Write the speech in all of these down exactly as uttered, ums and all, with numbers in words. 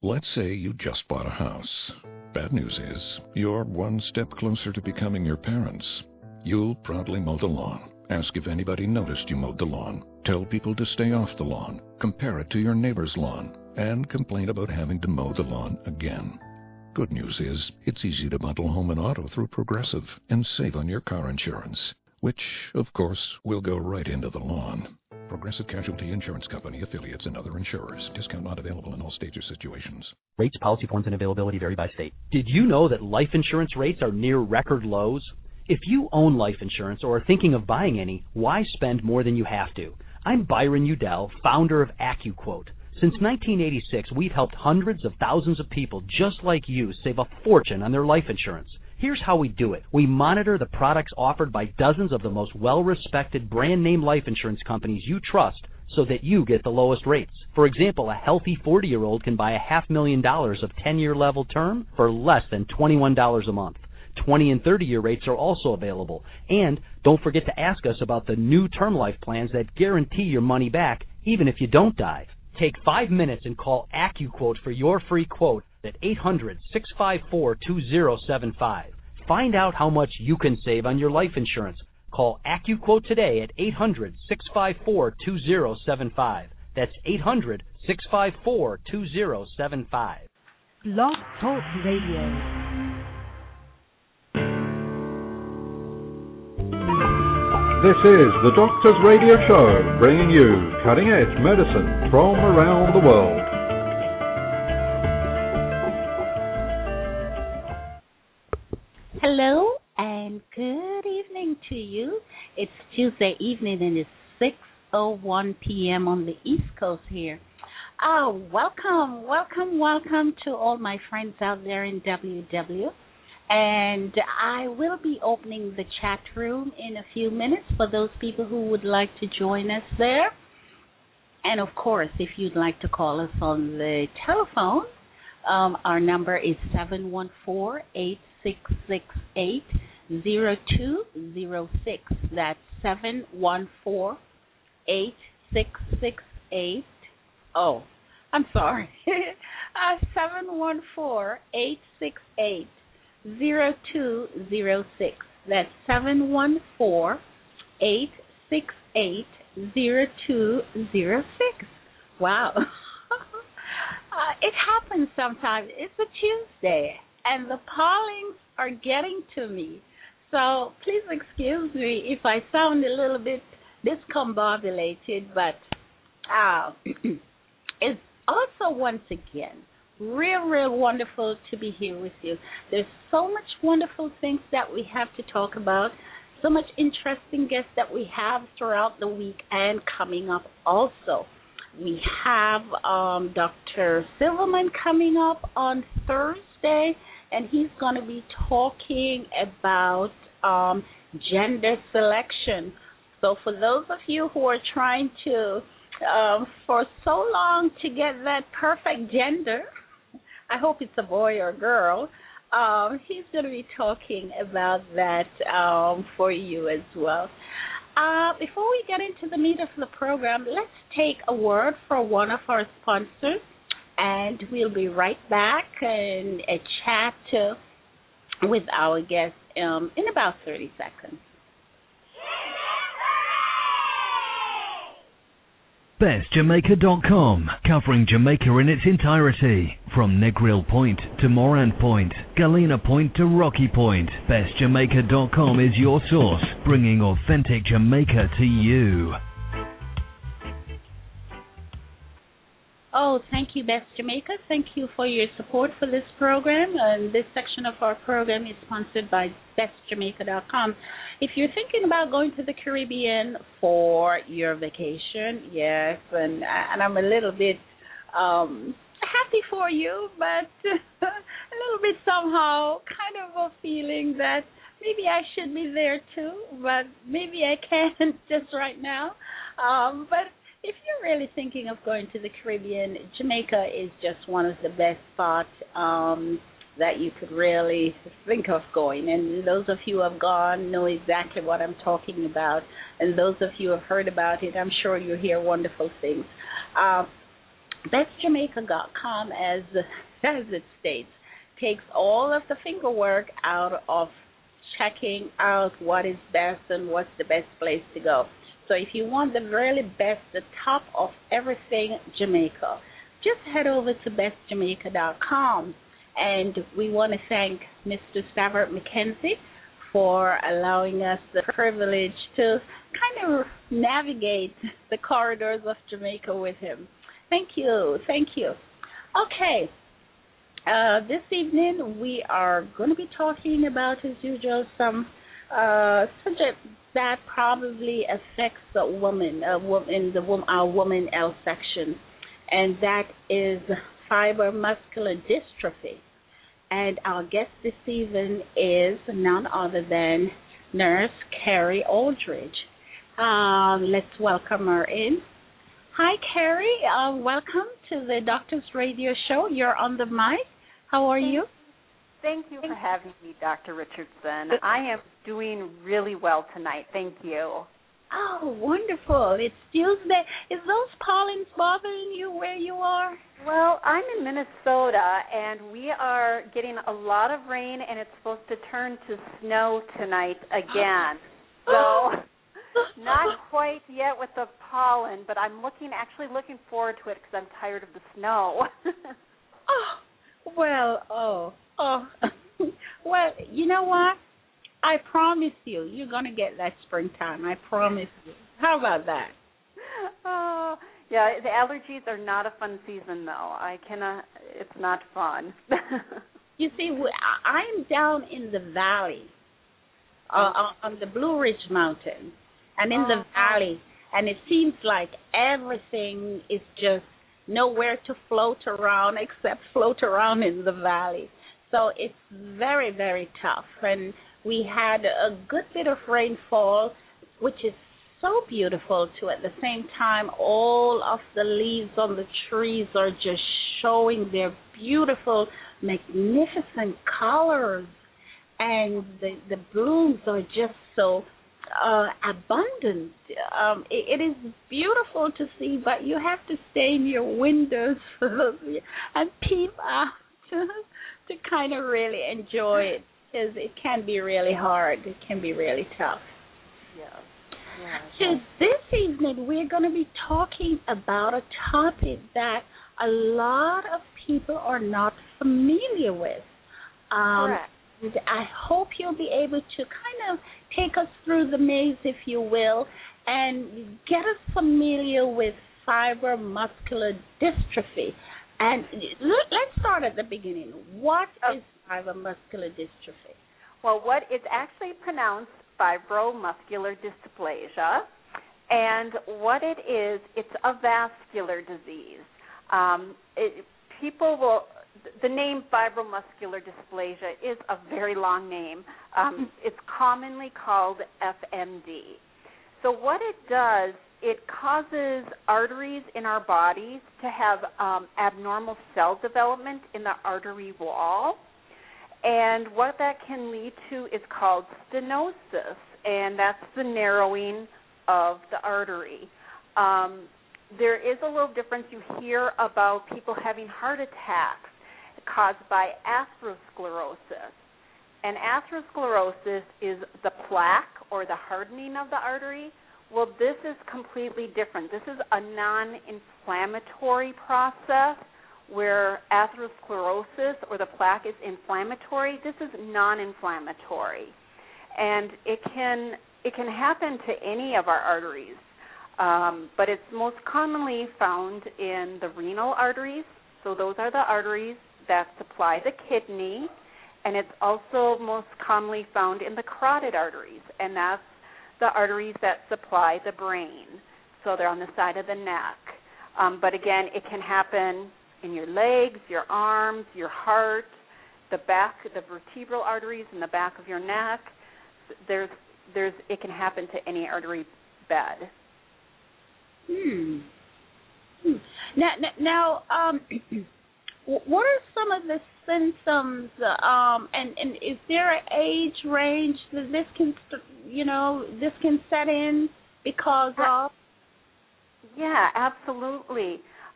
Let's say you just bought a house. Bad news is, you're one step closer to becoming your parents. You'll proudly mow the lawn, ask if anybody noticed you mowed the lawn, tell people to stay off the lawn, compare it to your neighbor's lawn, and complain about having to mow the lawn again. Good news is, it's easy to bundle home and auto through Progressive and save on your car insurance, which, of course, will go right into the lawn. Progressive Casualty Insurance Company, affiliates, and other insurers. Discount not available in all states or situations. Rates, policy forms, and availability vary by state. Did you know that life insurance rates are near record lows? If you own life insurance or are thinking of buying any, why spend more than you have to? I'm Byron Udell, founder of AccuQuote. Since nineteen eighty-six, we've helped hundreds of thousands of people just like you save a fortune on their life insurance. Here's how we do it. We monitor the products offered by dozens of the most well-respected brand-name life insurance companies you trust so that you get the lowest rates. For example, a healthy forty-year-old can buy a half million dollars of ten-year level term for less than twenty-one dollars a month. twenty and thirty-year rates are also available. And don't forget to ask us about the new term life plans that guarantee your money back even if you don't die. Take five minutes and call AccuQuote for your free quote at eight hundred, six five four, two zero seven five. Find out how much you can save on your life insurance. Call AccuQuote today at eight hundred, six five four, two zero seven five. That's eight hundred, six five four, two zero seven five. Blog Talk Radio. This is the Doctor's Radio Show, bringing you cutting-edge medicine from around the world. Hello and good evening to you. It's Tuesday evening and it's six oh one p.m. on the East Coast here. Oh, welcome, welcome, welcome to all my friends out there in W W. And I will be opening the chat room in a few minutes for those people who would like to join us there. And, of course, if you'd like to call us on the telephone, um, our number is seven one four, eight six six eight, zero two zero six. That's seven one four, eight six six eight. Oh, I'm sorry. uh, seven one four, eight six eight. Zero two zero six. That's seven one four eight six eight zero two zero six. Wow. uh, it happens sometimes. It's a Tuesday, and the callings are getting to me. So please excuse me if I sound a little bit discombobulated, but uh, it's also once again real, real wonderful to be here with you. There's so much wonderful things that we have to talk about, so much interesting guests that we have throughout the week and coming up also. We have um, Doctor Silverman coming up on Thursday, and he's going to be talking about um, gender selection. So for those of you who are trying to, um, for so long, to get that perfect gender, I hope it's a boy or girl. Um, he's going to be talking about that um, for you as well. Uh, before we get into the meat of the program, let's take a word for one of our sponsors, and we'll be right back and a chat uh, with our guest um, in about thirty seconds. Best Jamaica dot com, covering Jamaica in its entirety, from Negril Point to Morant Point, Galena Point to Rocky Point. Best Jamaica dot com is your source, bringing authentic Jamaica to you. Oh, thank you, Best Jamaica. Thank you for your support for this program. And this section of our program is sponsored by Best Jamaica dot com. If you're thinking about going to the Caribbean for your vacation, yes, and and I'm a little bit um, happy for you, but a little bit somehow kind of a feeling that maybe I should be there too, but maybe I can't just right now. Um, but if you're really thinking of going to the Caribbean, Jamaica is just one of the best spots um, that you could really think of going. And those of you who have gone know exactly what I'm talking about. And those of you who have heard about it, I'm sure you hear wonderful things. Uh, best jamaica dot com, as as it states, takes all of the finger work out of checking out what is best and what's the best place to go. So if you want the really best, the top of everything Jamaica, just head over to best jamaica dot com. And we want to thank Mister Stavert McKenzie for allowing us the privilege to kind of navigate the corridors of Jamaica with him. Thank you. Thank you. Okay. Uh, this evening we are going to be talking about, as usual, some uh, subject that probably affects the woman, uh, woman, the woman, our woman L section, and that is fibromuscular dystrophy. And our guest this evening is none other than Nurse Carrie Aldridge. Um, let's welcome her in. Hi, Carrie. Uh, welcome to the Doctor's Radio Show. You're on the mic. How are you? Thank you for having me, Doctor Richardson. I am doing really well tonight. Thank you. Oh, wonderful. It's Tuesday. Is those pollens bothering you where you are? Well, I'm in Minnesota, and we are getting a lot of rain, and it's supposed to turn to snow tonight again. So not quite yet with the pollen, but I'm looking, actually looking forward to it because I'm tired of the snow. Oh, well, oh, oh. Well, you know what? I promise you, you're going to get that springtime. I promise you. How about that? Oh, yeah, the allergies are not a fun season, though. I cannot, it's not fun. You see, I'm down in the valley, uh, on the Blue Ridge Mountain. I'm in the valley, and it seems like everything is just nowhere to float around except float around in the valley. So it's very, very tough. And we had a good bit of rainfall, which is so beautiful, too. At the same time, all of the leaves on the trees are just showing their beautiful, magnificent colors. And the, the blooms are just so uh, abundant. Um, it, it is beautiful to see, but you have to stay in your windows and peep out to, to kind of really enjoy it, because it can be really hard. It can be really tough. Yeah. Yeah. So this evening we're going to be talking about a topic that a lot of people are not familiar with. Um, Correct. And I hope you'll be able to kind of take us through the maze, if you will, and get us familiar with fibromuscular dystrophy. And let's start at the beginning. What oh. is fibromuscular dystrophy? Well, what it's actually pronounced fibromuscular dysplasia, and what it is, it's a vascular disease. Um, it, people will, the name fibromuscular dysplasia is a very long name. Um, it's commonly called F M D. So what it does, it causes arteries in our bodies to have um, abnormal cell development in the artery wall. And what that can lead to is called stenosis, and that's the narrowing of the artery. Um, there is a little difference. You hear about people having heart attacks caused by atherosclerosis. And atherosclerosis is the plaque or the hardening of the artery. Well, this is completely different. This is a non-inflammatory process, where atherosclerosis or the plaque is inflammatory. This is non-inflammatory, and it can it can happen to any of our arteries, um, but it's most commonly found in the renal arteries. So those are the arteries that supply the kidney, and it's also most commonly found in the carotid arteries, and that's the arteries that supply the brain. So they're on the side of the neck. Um, but again, it can happen in your legs, your arms, your heart, the back, the vertebral arteries in the back of your neck. There's, there's, it can happen to any artery bed. Hmm. hmm. Now, now, um, what are some of the symptoms? Um, and, and is there an age range that this can, you know, this can set in because of? Yeah, absolutely.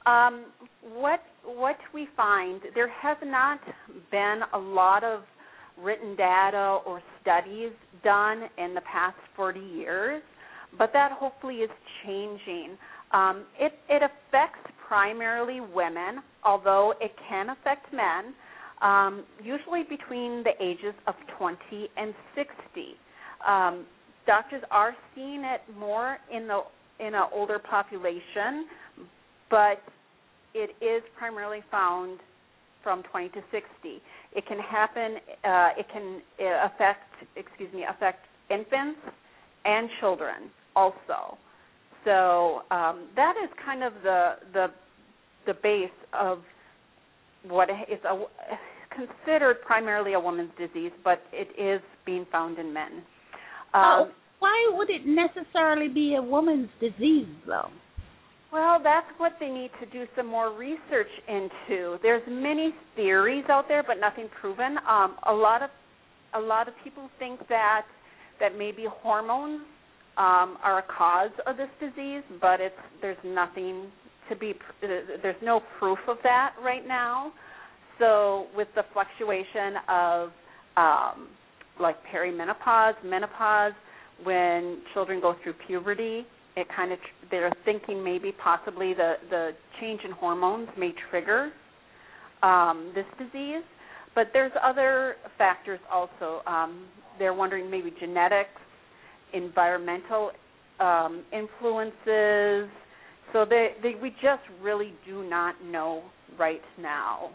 Um, what what we find, there has not been a lot of written data or studies done in the past forty years, but that hopefully is changing. Um, it, it affects primarily women, although it can affect men, um, usually between the ages of twenty and sixty. Um, doctors are seeing it more in the in an older population, but it is primarily found from twenty to sixty. It can happen. Uh, it can affect, excuse me, affect infants and children also. So um, that is kind of the the the base of what is a, considered primarily a woman's disease, but it is being found in men. Um, oh, why would it necessarily be a woman's disease, though? Well, that's what they need to do some more research into. There's many theories out there, but nothing proven. Um, a lot of a lot of people think that that maybe hormones um, are a cause of this disease, but it's there's nothing to be there's no proof of that right now. So with the fluctuation of um, like perimenopause, menopause, when children go through puberty, it kind of they're thinking maybe possibly the, the change in hormones may trigger um, this disease, but there's other factors also. Um, they're wondering maybe genetics, environmental um, influences. So they, they, we just really do not know right now.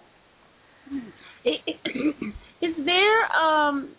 Is there um,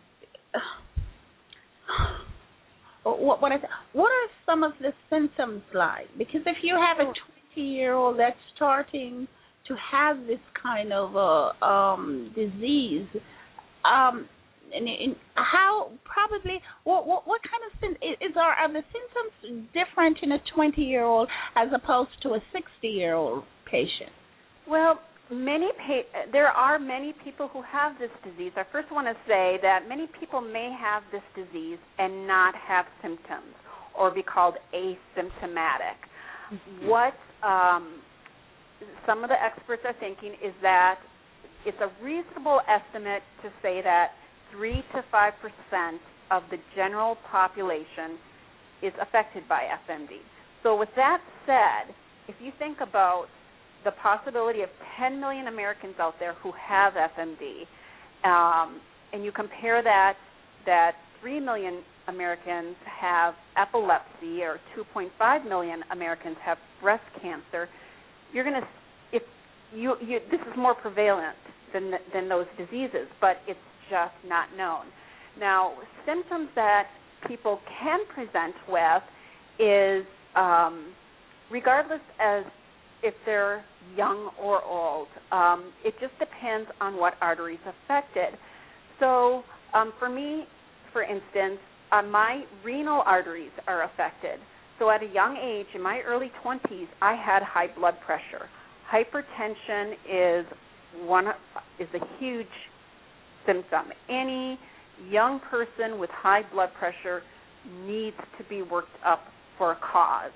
what what, is, what are some of the symptoms like? Because if you have a twenty-year-old that's starting to have this kind of a um, disease, um, and, and how probably what what, what kind of is are, are the symptoms different in a twenty-year-old as opposed to a sixty-year-old patient? Well, many pa- there are many people who have this disease. I first want to say that many people may have this disease and not have symptoms or be called asymptomatic. Mm-hmm. What um, some of the experts are thinking is that it's a reasonable estimate to say that three to five percent of the general population is affected by F M D. So with that said, if you think about the possibility of ten million Americans out there who have F M D, um, and you compare that that three million Americans have epilepsy or two point five million Americans have breast cancer, you're going to, if you, you, this is more prevalent than than those diseases, but it's just not known. Now, symptoms that people can present with is, um, regardless as if they're young or old, um, it just depends on what artery is affected. So um, for me, for instance, uh, my renal arteries are affected. So at a young age, in my early twenties, I had high blood pressure. Hypertension is one is a huge symptom. Any young person with high blood pressure needs to be worked up for a cause.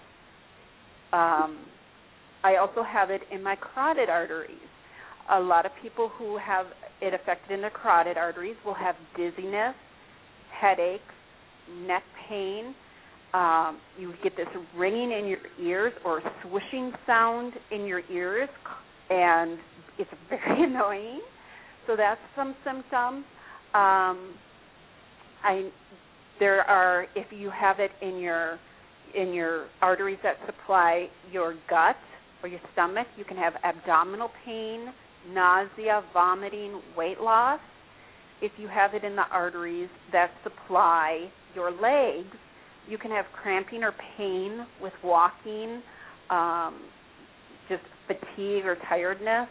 Um, I also have it in my carotid arteries. A lot of people who have it affected in their carotid arteries will have dizziness, headaches, neck pain. Um, you get this ringing in your ears or swishing sound in your ears, and it's very annoying. So that's some symptoms. Um, I there are if you have it in your in your arteries that supply your gut or your stomach, you can have abdominal pain, nausea, vomiting, weight loss. If you have it in the arteries that supply your legs, you can have cramping or pain with walking, um, just fatigue or tiredness,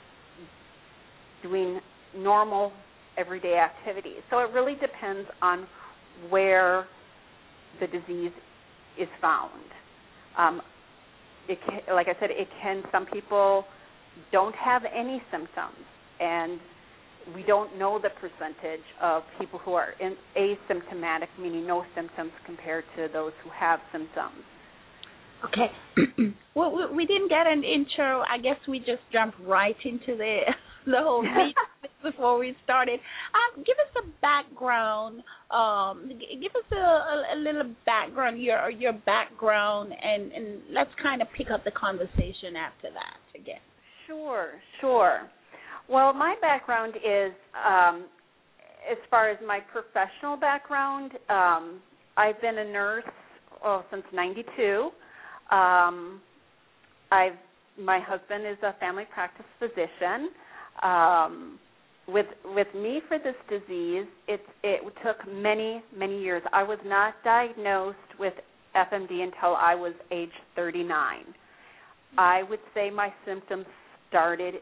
doing normal everyday activities. So it really depends on where the disease is found. Um, it can, like I said, it can. Some people don't have any symptoms, and we don't know the percentage of people who are in asymptomatic, meaning no symptoms, compared to those who have symptoms. Okay. Well, we, we didn't get an intro. I guess we just jumped right into the the whole meeting before we started. Um, give us a background. Um, g- give us a, a, a little background, your your background, and, and let's kind of pick up the conversation after that again. Sure, sure. Well, my background is, um, as far as my professional background, um, I've been a nurse oh, since ninety-two. Um, I've my husband is a family practice physician. Um, with with me for this disease, it it took many many years. I was not diagnosed with F M D until I was age thirty-nine. I would say my symptoms started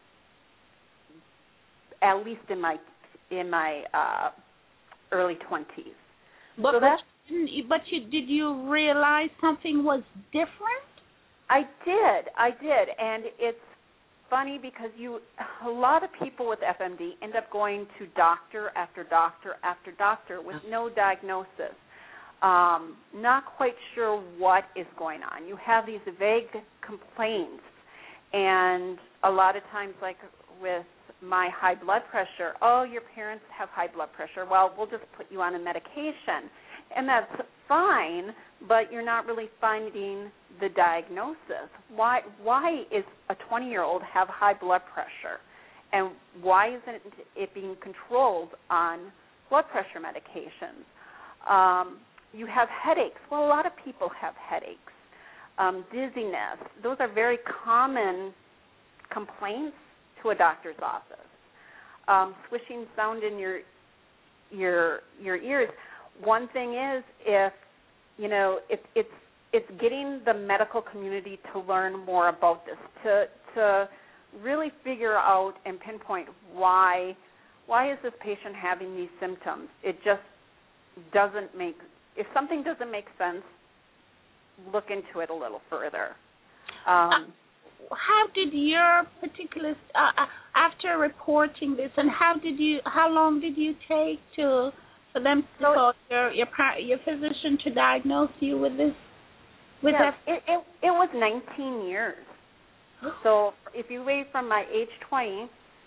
at least in my in my uh, early twenties. But so but, you, but you did you realize something was different? I did, I did, and it's funny because you a lot of people with F M D end up going to doctor after doctor after doctor with no diagnosis, um, not quite sure what is going on. You have these vague complaints, and a lot of times, like with my high blood pressure, oh, your parents have high blood pressure. Well, we'll just put you on a medication. And that's fine, but you're not really finding the diagnosis. Why why is a twenty-year-old have high blood pressure? And why isn't it being controlled on blood pressure medications? Um, you have headaches. Well, a lot of people have headaches. Um, dizziness. Those are very common complaints to a doctor's office. Um, swishing sound in your your your ears. One thing is, if you know, if it's it's getting the medical community to learn more about this, to to really figure out and pinpoint why why is this patient having these symptoms. It just doesn't make. If something doesn't make sense, look into it a little further. Um, how did your particular uh, after reporting this, and how did you? How long did you take to for them to call your your your physician to diagnose you with this? With yes, that? It, it it was nineteen years. So if you wait from my age twenty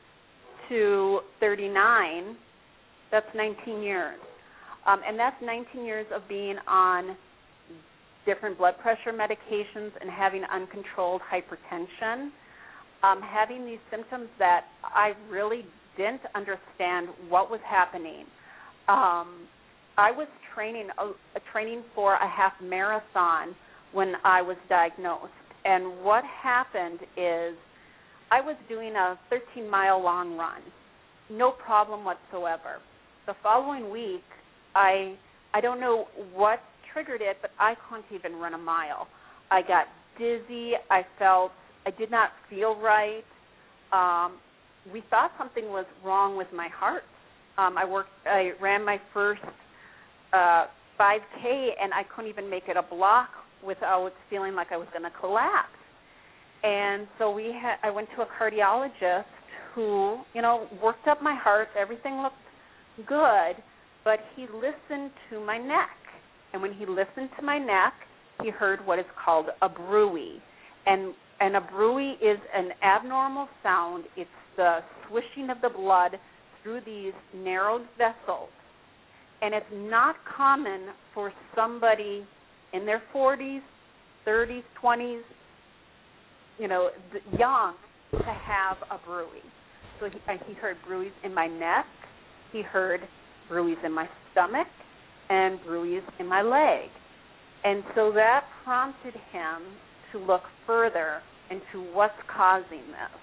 to thirty-nine, that's nineteen years, um, and that's nineteen years of being on different blood pressure medications and having uncontrolled hypertension, um, having these symptoms that I really didn't understand what was happening. Um, I was training a, a training for a half marathon when I was diagnosed, and what happened is I was doing a thirteen-mile long run, no problem whatsoever. The following week, I I don't know what triggered it, but I couldn't even run a mile. I got dizzy. I felt I did not feel right. Um, we thought something was wrong with my heart. Um, I worked. I ran my first uh, five K, and I couldn't even make it a block without feeling like I was going to collapse. And so we had. I went to a cardiologist who, you know, worked up my heart. Everything looked good, but he listened to my neck. And when he listened to my neck, he heard what is called a bruit. And and a bruit is an abnormal sound. It's the swishing of the blood through these narrowed vessels. And it's not common for somebody in their forties, thirties, twenties, you know, young, to have a bruit. So he, he heard bruits in my neck. He heard bruits in my stomach and bruits in my leg. And so that prompted him to look further into what's causing this.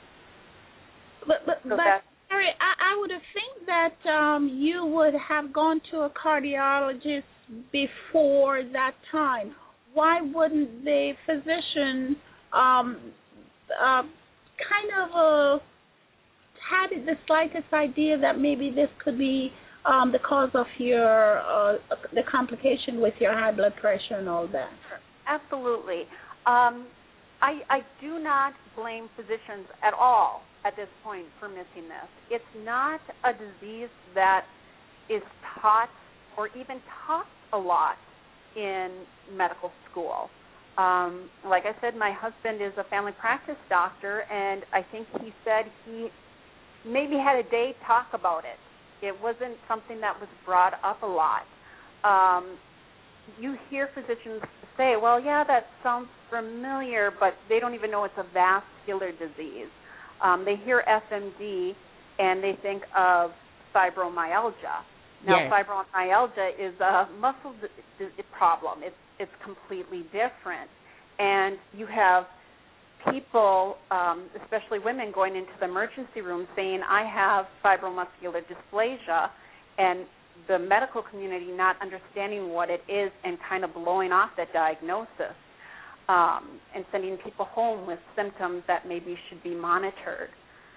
But, but, so but Mary, I, I would have think that um, you would have gone to a cardiologist before that time. Why wouldn't the physician um, uh, kind of uh, had the slightest idea that maybe this could be Um, the cause of your uh, the complication with your high blood pressure and all that? Absolutely. Um, I, I do not blame physicians at all at this point for missing this. It's not a disease that is taught or even taught a lot in medical school. Um, like I said, my husband is a family practice doctor, and I think he said he maybe had a day talk about it. It wasn't something that was brought up a lot. Um, you hear physicians say, well, yeah, that sounds familiar, but they don't even know it's a vascular disease. Um, they hear F M D, and they think of fibromyalgia. Now, yes. fibromyalgia is a muscle d- d- problem. It's it's completely different. And you have people, um, especially women, going into the emergency room saying, I have fibromuscular dysplasia, and the medical community not understanding what it is and kind of blowing off that diagnosis um, and sending people home with symptoms that maybe should be monitored.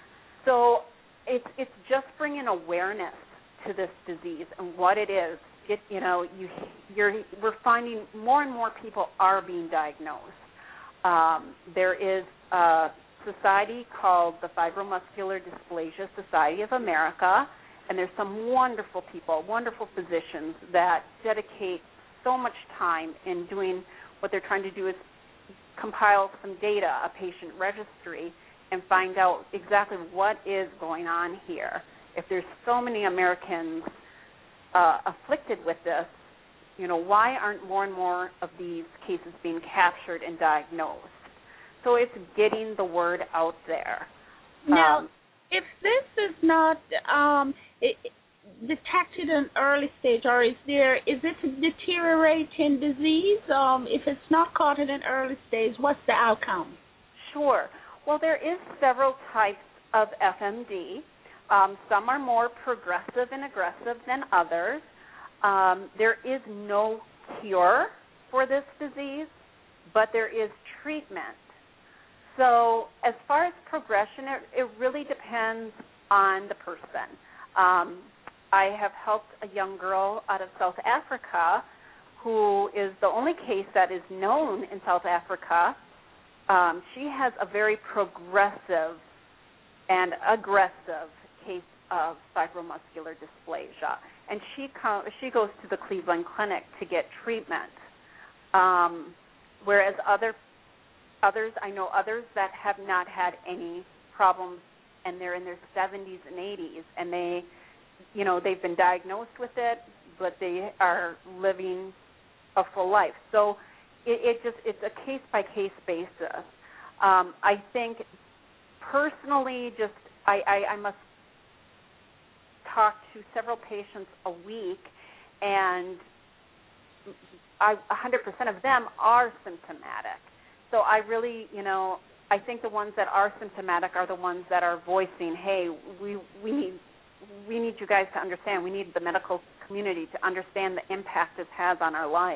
So it's it's just bringing awareness to this disease and what it is. It, you know, you, you're, we're finding more and more people are being diagnosed. Um, there is a society called the Fibromuscular Dysplasia Society of America, and there's some wonderful people, wonderful physicians that dedicate so much time in doing what they're trying to do is compile some data, a patient registry, and find out exactly what is going on here. If there's so many Americans uh, afflicted with this, you know, why aren't more and more of these cases being captured and diagnosed? So it's getting the word out there. Now, um, if this is not um, it, detected in early stage, or is there is it a deteriorating disease? Um, if it's not caught in an early stage, what's the outcome? Sure. Well, there is several types of F M D. Um, some are more progressive and aggressive than others. Um, there is no cure for this disease, but there is treatment. So as far as progression, it, it really depends on the person. Um, I have helped a young girl out of South Africa who is the only case that is known in South Africa. Um, she has a very progressive and aggressive case of fibromuscular dysplasia, and she com- she goes to the Cleveland Clinic to get treatment. Um, whereas other others, I know others that have not had any problems, and they're in their seventies and eighties, and they, you know, they've been diagnosed with it, but they are living a full life. So it, it just it's a case by case basis. Um, I think personally, just I, I, I must talk to several patients a week, and I, one hundred percent of them are symptomatic. So I really, you know, I think the ones that are symptomatic are the ones that are voicing, hey, we we need we need you guys to understand. We need the medical community to understand the impact this has on our life.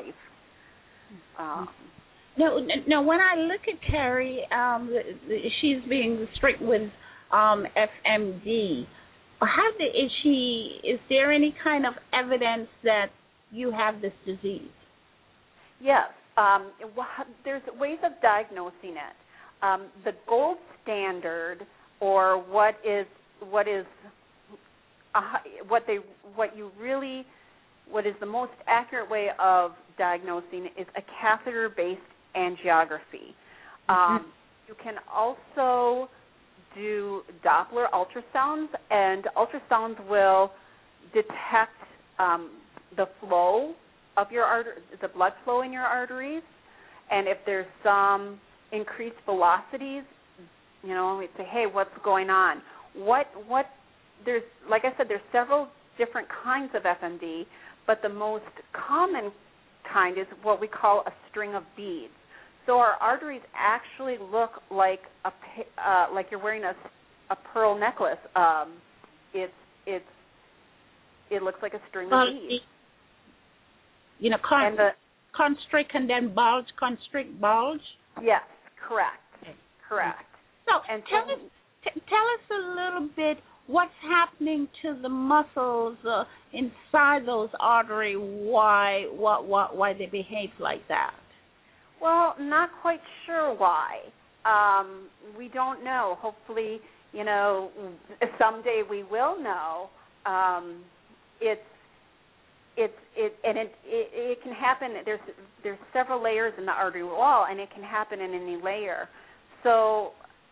Um, No, no. When I look at Terry, um, she's being strict with um, F M D. How the, is she? Is there any kind of evidence that you have this disease? Yes, um, there's ways of diagnosing it. Um, the gold standard, or what is what is uh, what they what you really what is the most accurate way of diagnosing is a catheter-based angiography. Um, mm-hmm. You can also do Doppler ultrasounds, and ultrasounds will detect um, the flow of your artery, the blood flow in your arteries, and if there's some increased velocities, you know, we say, hey, what's going on? What what there's like I said, there's several different kinds of F M D, but the most common kind is what we call a string of beads. So our arteries actually look like a uh, like you're wearing a, a pearl necklace. Um, it's it's it looks like a string well, of beads. You know, con- and the, constrict and then bulge, constrict, bulge. Yes, correct, correct. So and tell so, us t- tell us a little bit what's happening to the muscles uh, inside those arteries. Why what what why they behave like that? Well, not quite sure why. Um, we don't know. Hopefully, you know, someday we will know. Um, it's it it and it, it it can happen. There's there's several layers in the artery wall, and it can happen in any layer. So,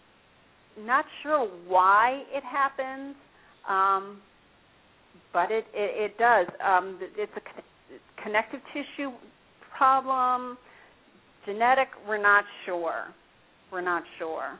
not sure why it happens, um, but it it, it does. Um, it's a connective tissue problem, genetic. We're not sure. We're not sure.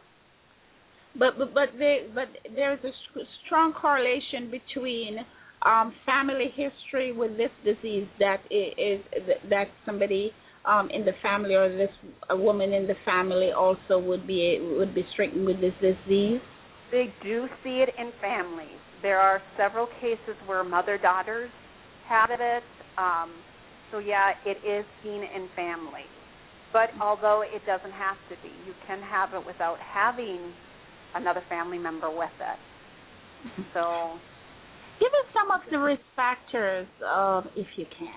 But but but, they, but there's a strong correlation between um, family history with this disease that is that somebody um, in the family or this a woman in the family also would be would be stricken with this disease. They do see it in families. There are several cases where mother-daughters have it. Um, so yeah, it is seen in families. But although it doesn't have to be, you can have it without having another family member with it. So, give us some of the risk factors, uh, if you can.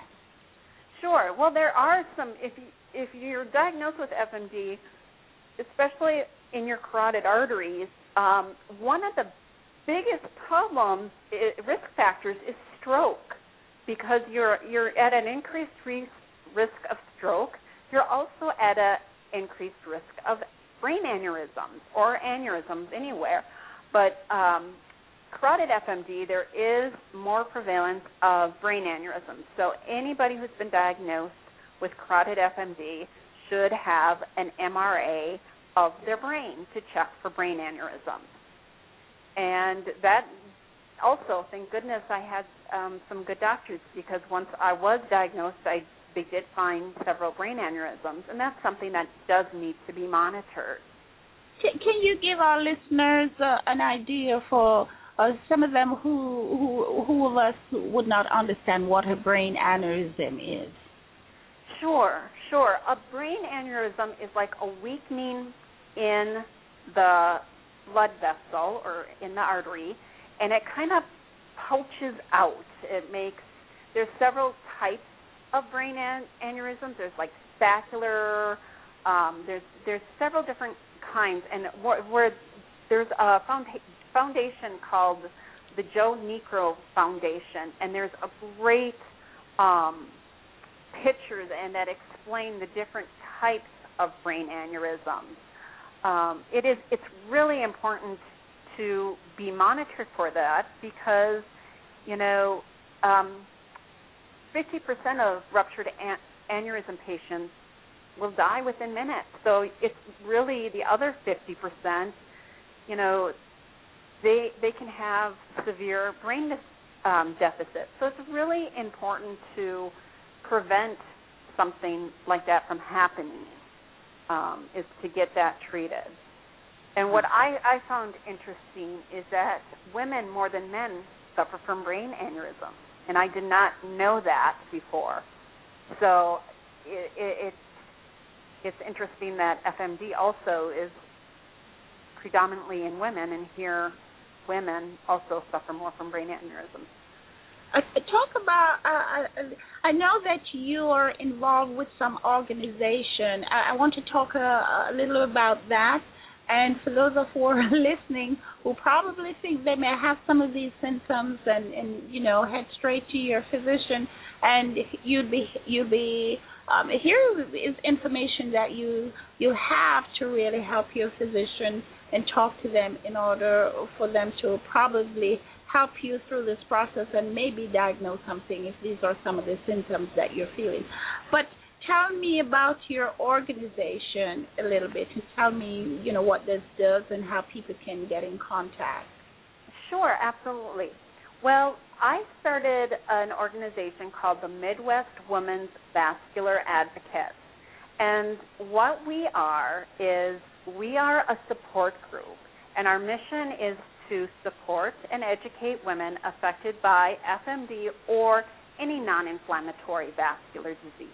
Sure. Well, there are some. If you, if you're diagnosed with F M D, especially in your carotid arteries, um, one of the biggest problems, risk factors, is stroke, because you're you're at an increased risk of stroke. You're also at an increased risk of brain aneurysms or aneurysms anywhere. But um, carotid F M D, there is more prevalence of brain aneurysms. So anybody who's been diagnosed with carotid F M D should have an M R A of their brain to check for brain aneurysms. And that also, thank goodness I had um, some good doctors, because once I was diagnosed, I they did find several brain aneurysms, and that's something that does need to be monitored. Can you give our listeners uh, an idea for uh, some of them who, who who of us would not understand what a brain aneurysm is? Sure, sure. A brain aneurysm is like a weakening in the blood vessel or in the artery, and it kind of pouches out. It makes, there's several types of brain an- aneurysms. There's like specular, um, there's there's several different kinds, and where, where there's a founda- foundation called the Joe Niekro Foundation, and there's a great um, pictures and that explain the different types of brain aneurysms. Um, it is it's really important to be monitored for that, because you know. Um, fifty percent of ruptured an- aneurysm patients will die within minutes. So it's really the other fifty percent, you know, they they can have severe brain um, deficit. So it's really important to prevent something like that from happening, um, is to get that treated. And what I, I found interesting is that women more than men suffer from brain aneurysms. And I did not know that before. So it, it, it's, it's interesting that F M D also is predominantly in women, and here women also suffer more from brain aneurysms. Uh, talk about, uh, I know that you are involved with some organization. I, I want to talk a, a little about that. And for those of who are listening who probably think they may have some of these symptoms, and, and you know, head straight to your physician, and you'd be you'd be um, here is information that you you have to really help your physician and talk to them in order for them to probably help you through this process and maybe diagnose something if these are some of the symptoms that you're feeling. But tell me about your organization a little bit, and tell me, you know, what this does and how people can get in contact. Sure, absolutely. Well, I started an organization called the Midwest Women's Vascular Advocates. And what we are is we are a support group, and our mission is to support and educate women affected by F M D or any non-inflammatory vascular disease.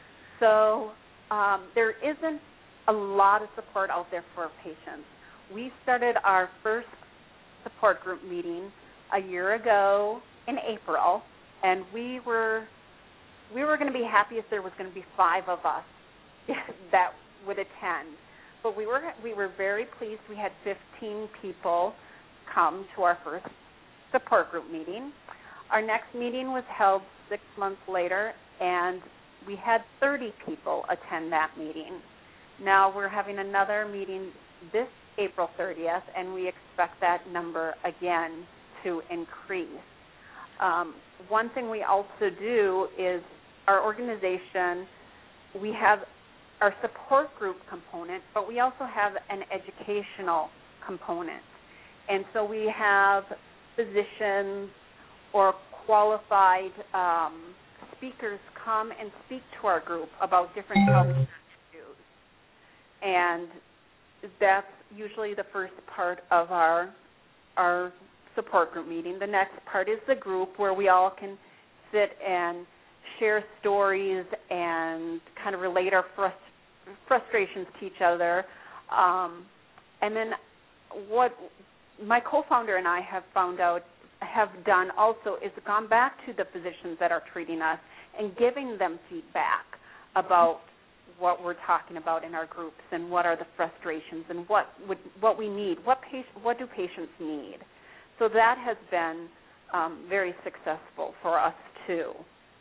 So um, there isn't a lot of support out there for patients. We started our first support group meeting a year ago in April, and we were we were going to be happy if there was going to be five of us that would attend. But we were we were very pleased. We had fifteen people come to our first support group meeting. Our next meeting was held six months later, and we had thirty people attend that meeting. Now we're having another meeting this April thirtieth, and we expect that number again to increase. Um, one thing we also do is our organization, we have our support group component, but we also have an educational component. And so we have physicians or qualified um, speakers come and speak to our group about different health issues. And that's usually the first part of our our support group meeting. The next part is the group where we all can sit and share stories and kind of relate our frust- frustrations to each other. Um, and then what my co-founder and I have found out, have done also, is gone back to the physicians that are treating us and giving them feedback about what we're talking about in our groups and what are the frustrations and what would, what we need, what patient, what do patients need. So that has been um, very successful for us too.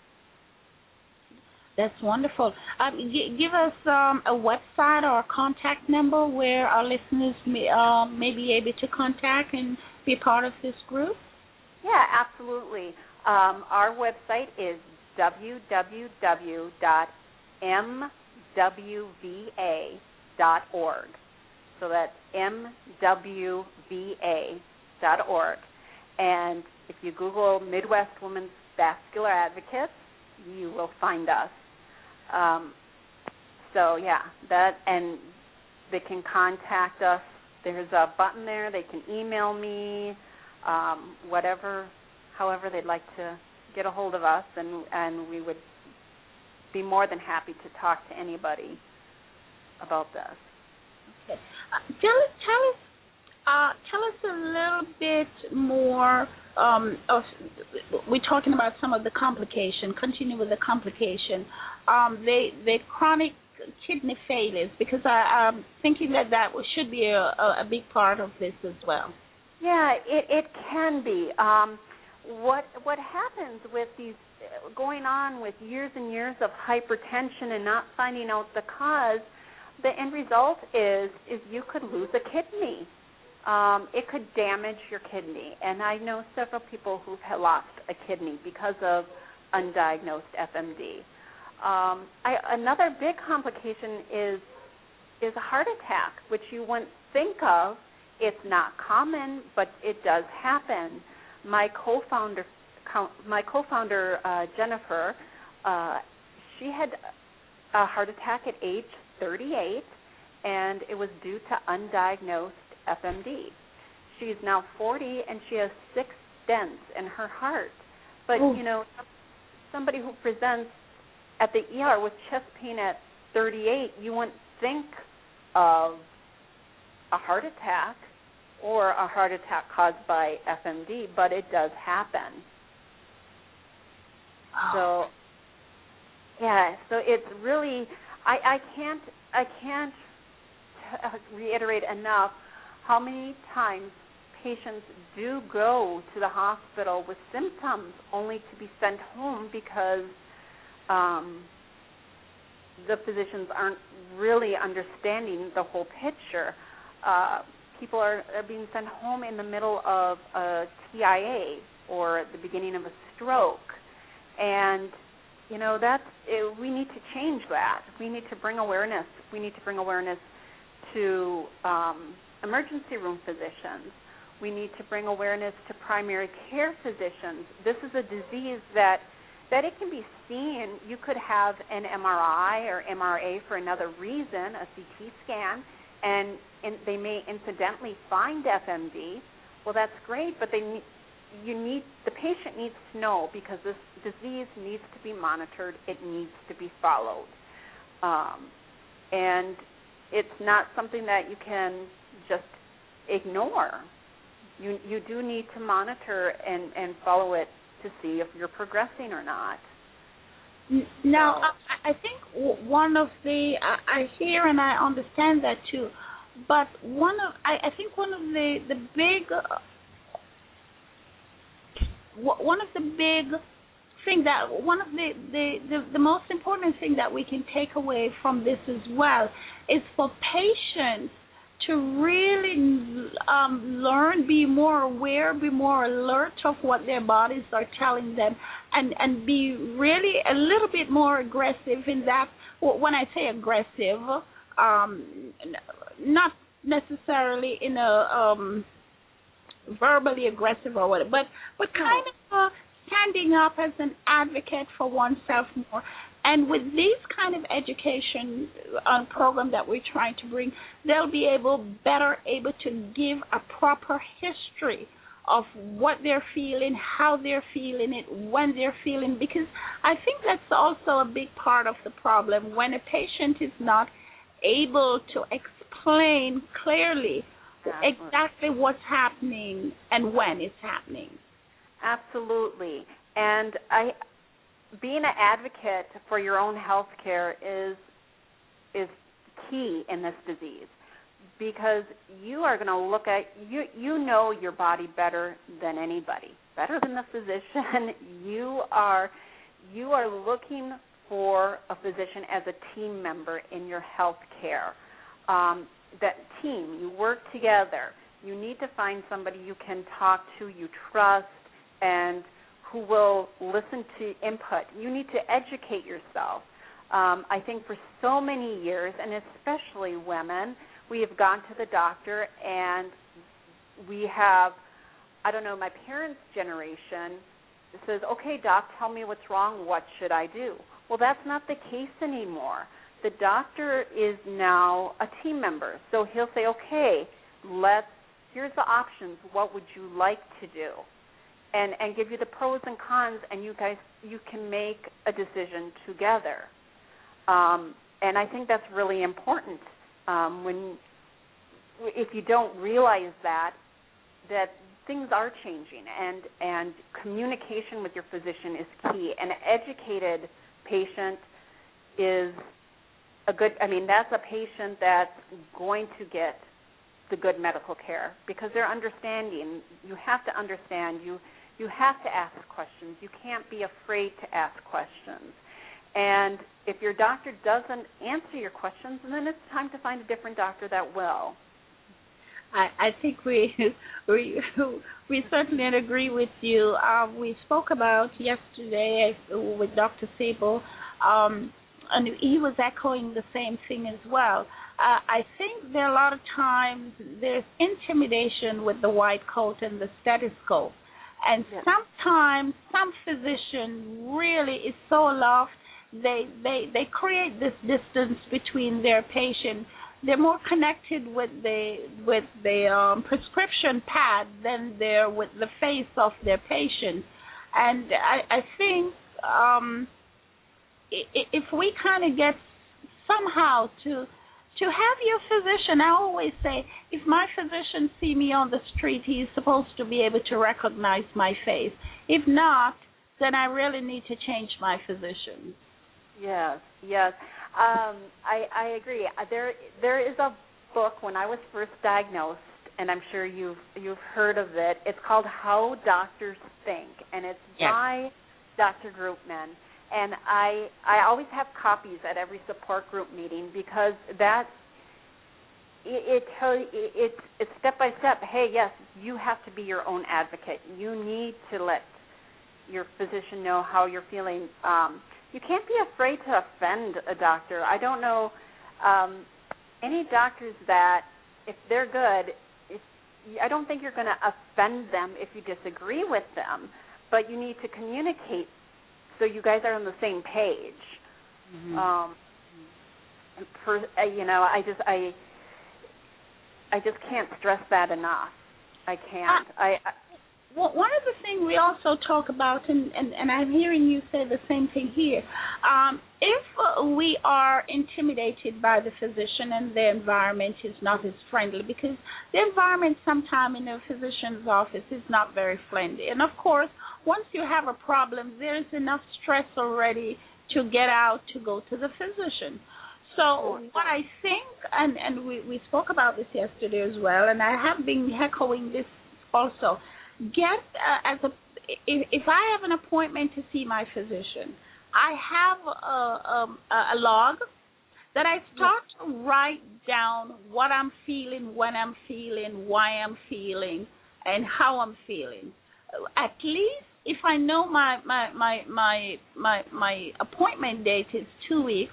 That's wonderful. Um, g- give us um, a website or a contact number where our listeners may, uh, may be able to contact and be part of this group. Yeah, absolutely. Um, our website is w w w dot m w v a dot org. So that's m w v a dot org. And if you Google Midwest Women's Vascular Advocates, you will find us. Um, so, yeah, that, and they can contact us. There's a button there. They can email me, um, whatever, however they'd like to get a hold of us, and, and we would be more than happy to talk to anybody about this. Okay. Uh, tell, tell us, uh, tell us a little bit more. Um, of, we're talking about some of the complication. Continue with the complication. Um, the the chronic kidney failures, because I, I'm thinking that that should be a, a big part of this as well. Yeah, it, it can be. Um, what what happens with these going on with years and years of hypertension and not finding out the cause, the end result is is you could lose a kidney. Um, it could damage your kidney, and I know several people who've lost a kidney because of undiagnosed F M D. Um, I, another big complication is is a heart attack, which you wouldn't think of. It's not common, but it does happen. My co-founder, my co-founder uh, Jennifer, uh, she had a heart attack at age thirty-eight, and it was due to undiagnosed F M D. She's now forty, and she has six stents in her heart. But, Ooh. you know, somebody who presents at the E R with chest pain at thirty-eight, you wouldn't think of a heart attack or a heart attack caused by F M D, but it does happen. Oh. So, yeah, so it's really, I, I can't, I can't t- reiterate enough how many times patients do go to the hospital with symptoms only to be sent home because um, the physicians aren't really understanding the whole picture. Uh, people are, are being sent home in the middle of a T I A or the beginning of a stroke. And, you know, that's, it, we need to change that. We need to bring awareness. We need to bring awareness to um, emergency room physicians. We need to bring awareness to primary care physicians. This is a disease that that it can be seen. You could have an M R I or M R A for another reason, a C T scan, and, and they may incidentally find F M D. Well, that's great, but they need, you need the patient needs to know, because this disease needs to be monitored. It needs to be followed, um, and it's not something that you can just ignore. You you do need to monitor and, and follow it to see if you're progressing or not. Now, I, I think one of the, I, I hear and I understand that too, but one of, I, I think one of the, the big uh, w- one of the big thing that one of the, the, the, the most important thing that we can take away from this as well is for patients to really um, learn, be more aware, be more alert of what their bodies are telling them, and, and be really a little bit more aggressive in that. When I say aggressive, um, not necessarily in a um, verbally aggressive or whatever, but, but kind of uh, standing up as an advocate for oneself more. And with these kind of education uh, program that we're trying to bring, they'll be able, better able to give a proper history of what they're feeling, how they're feeling it, when they're feeling, because I think that's also a big part of the problem. When a patient is not able to explain clearly exactly what's happening and when it's happening. Absolutely. And I... being an advocate for your own health care is is key in this disease, because you are going to look at, you you know your body better than anybody, better than the physician. You are you are looking for a physician as a team member in your health care. Um, that team, you work together. You need to find somebody you can talk to, you trust, and who will listen to input. You need to educate yourself. Um, I think for so many years, and especially women, we have gone to the doctor and we have, I don't know, my parents' generation says, okay, doc, tell me what's wrong, what should I do? Well, that's not the case anymore. The doctor is now a team member, so he'll say, okay, let's, here's the options, what would you like to do? And, and give you the pros and cons, and you guys, you can make a decision together. Um, and I think that's really important. Um, when, if you don't realize that, that things are changing, and, and communication with your physician is key. An educated patient is a good, I mean, that's a patient that's going to get the good medical care because they're understanding. You have to understand. You You have to ask questions. You can't be afraid to ask questions. And if your doctor doesn't answer your questions, then it's time to find a different doctor that will. I, I think we we we certainly agree with you. Uh, we spoke about yesterday with Doctor Sable, um, and he was echoing the same thing as well. Uh, I think there are a lot of times there's intimidation with the white coat and the stethoscope. And yes. sometimes some physician really is so aloft, they, they they create this distance between their patient. They're more connected with the with the um, prescription pad than they're with the face of their patient. And I, I think um, if we kind of get somehow to to have your physician, I always say, if my physician see me on the street, he's supposed to be able to recognize my face. If not, then I really need to change my physician. Yes, yes. Um, I, I agree. There, there is a book when I was first diagnosed, and I'm sure you've you've heard of it. It's called How Doctors Think, and it's yes. by Doctor Groopman. And I I always have copies at every support group meeting because that it, it tell it it's step by step. Hey, yes, you have to be your own advocate. You need to let your physician know how you're feeling. Um, you can't be afraid to offend a doctor. I don't know um, any doctors that if they're good, if, I don't think you're going to offend them if you disagree with them, but you need to communicate so you guys are on the same page. Mm-hmm. Um, for, uh, you know, I just I I just can't stress that enough. I can't. Uh, I, I well, one of the things we also talk about, and, and, and I'm hearing you say the same thing here, um, if uh, we are intimidated by the physician and the environment is not as friendly, because the environment sometime in a physician's office is not very friendly. And, of course, once you have a problem, there's enough stress already to get out to go to the physician. So what I think, and, and we, we spoke about this yesterday as well, and I have been echoing this also, get uh, as a if, if I have an appointment to see my physician, I have a, um, a, a log that I start to write down what I'm feeling, when I'm feeling, why I'm feeling, and how I'm feeling. At least if I know my my my my my, my appointment date is two weeks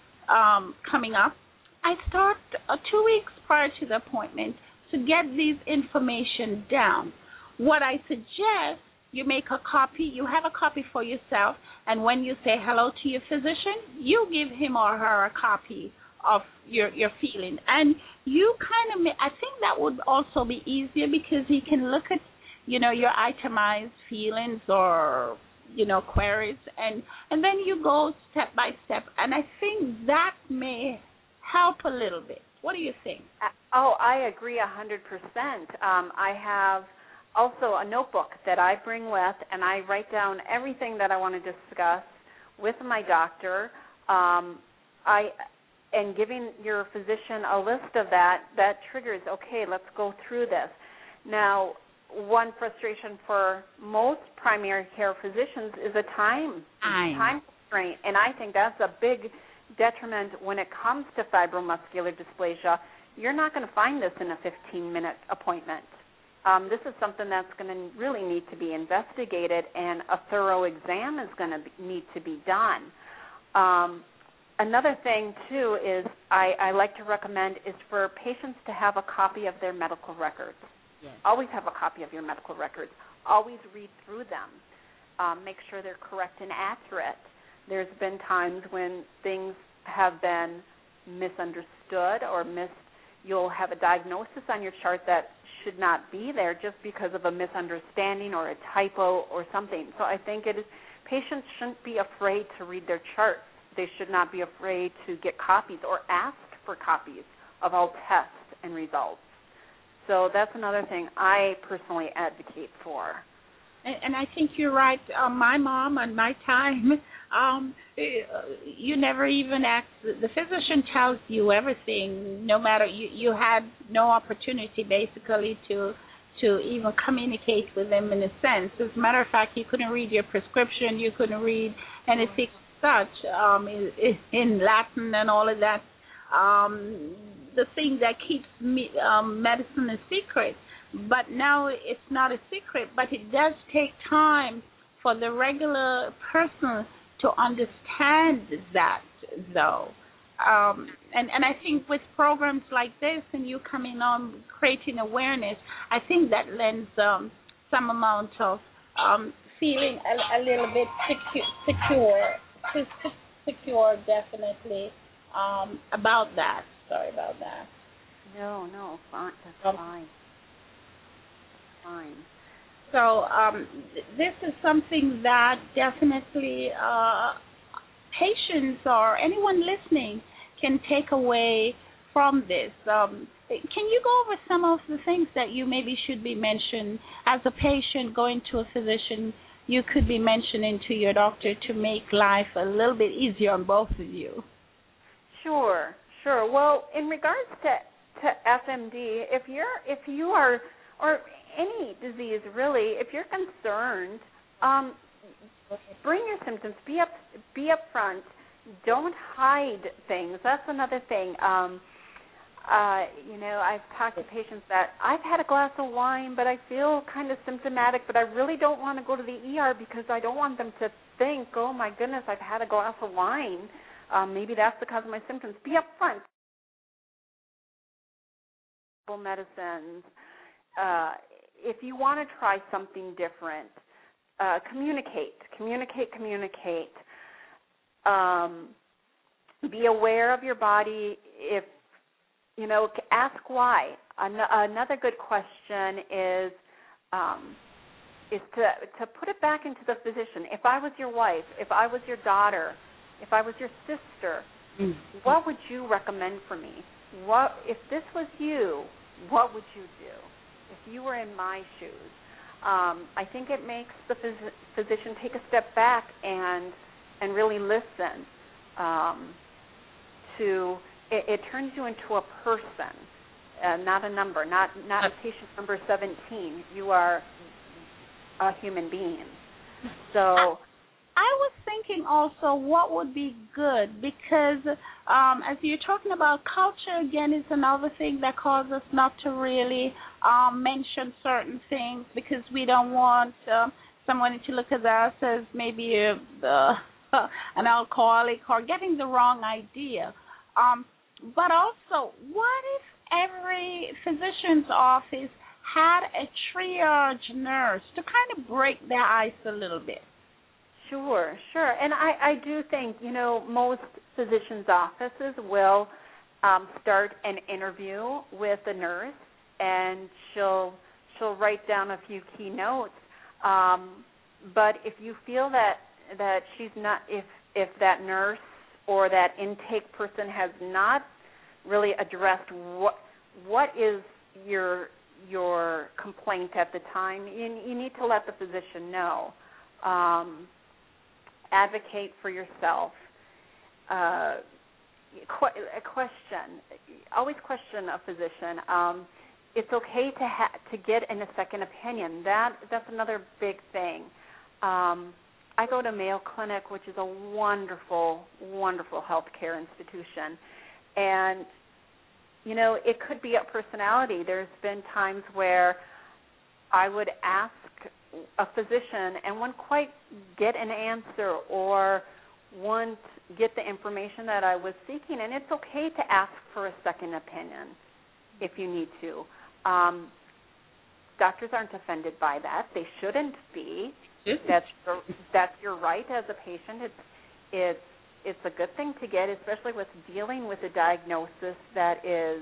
um, coming up, I start uh, two weeks prior to the appointment to get this information down. What I suggest, you make a copy, you have a copy for yourself, and when you say hello to your physician, you give him or her a copy of your, your feeling. And you kind of, I think that would also be easier because he can look at, you know, your itemized feelings or, you know, queries, and, and then you go step by step. And I think that may help a little bit. What do you think? Oh, I agree a hundred percent. Um, I have also a notebook that I bring with, and I write down everything that I want to discuss with my doctor. Um, I and giving your physician a list of that, that triggers, okay, let's go through this. Now, one frustration for most primary care physicians is a time, time constraint, and I think that's a big detriment when it comes to fibromuscular dysplasia. You're not going to find this in a fifteen-minute appointment. Um, this is something that's going to really need to be investigated, and a thorough exam is going to be, need to be done. Um, another thing, too, is I, I like to recommend is for patients to have a copy of their medical records. Yes. Always have a copy of your medical records. Always read through them. Um, make sure they're correct and accurate. There's been times when things have been misunderstood or mis. You'll have a diagnosis on your chart that should not be there just because of a misunderstanding or a typo or something. So I think it is, patients shouldn't be afraid to read their charts. They should not be afraid to get copies or ask for copies of all tests and results. So that's another thing I personally advocate for. And, and I think you're right. Uh, my mom and my time, um, you never even asked. The physician tells you everything. No matter you, you had no opportunity basically to to even communicate with them in a sense. As a matter of fact, you couldn't read your prescription. You couldn't read anything such um, in, in Latin and all of that. Um, the thing that keeps me, um, medicine a secret. But now it's not a secret, but it does take time for the regular person to understand that, though. Um, and, and I think with programs like this and you coming on creating awareness, I think that lends um, some amount of um, feeling a, a little bit secure, secure, secure definitely, um, about that. Sorry about that. No, no, fine, that's um, fine. Fine. So um, this is something that definitely uh, patients or anyone listening can take away from this. Um, can you go over some of the things that you maybe should be mentioned as a patient going to a physician? You could be mentioning to your doctor to make life a little bit easier on both of you. Sure, sure. Well, in regards to to F M D, if you're if you are or any disease really, if you're concerned, um, bring your symptoms. Be up, be upfront. Don't hide things. That's another thing. Um, uh, you know, I've talked to patients that I've had a glass of wine, but I feel kind of symptomatic, but I really don't want to go to the E R because I don't want them to think, oh my goodness, I've had a glass of wine. Um, maybe that's the cause of my symptoms. Be upfront. Medicines. Uh, if you want to try something different, uh, communicate, communicate, communicate. Um, be aware of your body. If, you know, ask why. An- another good question is um, is to, to put it back into the physician. If I was your wife, if I was your daughter, if I was your sister, mm-hmm. what would you recommend for me? What if this was you, what would you do? If you were in my shoes, um, I think it makes the phys- physician take a step back and and really listen um, to. It, it turns you into a person, uh, not a number, not not patient number seventeen. You are a human being. So I was thinking also what would be good, because um, as you're talking about culture, again, is another thing that causes us not to really um, mention certain things, because we don't want uh, someone to look at us as maybe a, uh, an alcoholic or getting the wrong idea. Um, but also, what if every physician's office had a triage nurse to kind of break their ice a little bit? Sure, sure. And I, I do think, you know, most physicians' offices will um, start an interview with a nurse, and she'll she'll write down a few key notes. Um, but if you feel that that she's not, if if that nurse or that intake person has not really addressed what what is your your complaint at the time, you, you need to let the physician know. Um, advocate for yourself. Uh, qu- a question. Always question a physician. Um, it's okay to ha- to get in a second opinion. That that's another big thing. Um, I go to Mayo Clinic, which is a wonderful, wonderful healthcare institution, and you know, it could be a personality. There's been times where I would ask a physician and wouldn't quite get an answer or wouldn't get the information that I was seeking, and it's okay to ask for a second opinion if you need to. Um, doctors aren't offended by that. They shouldn't be. That's your, that's your right as a patient. It's it's it's a good thing to get, especially with dealing with a diagnosis that is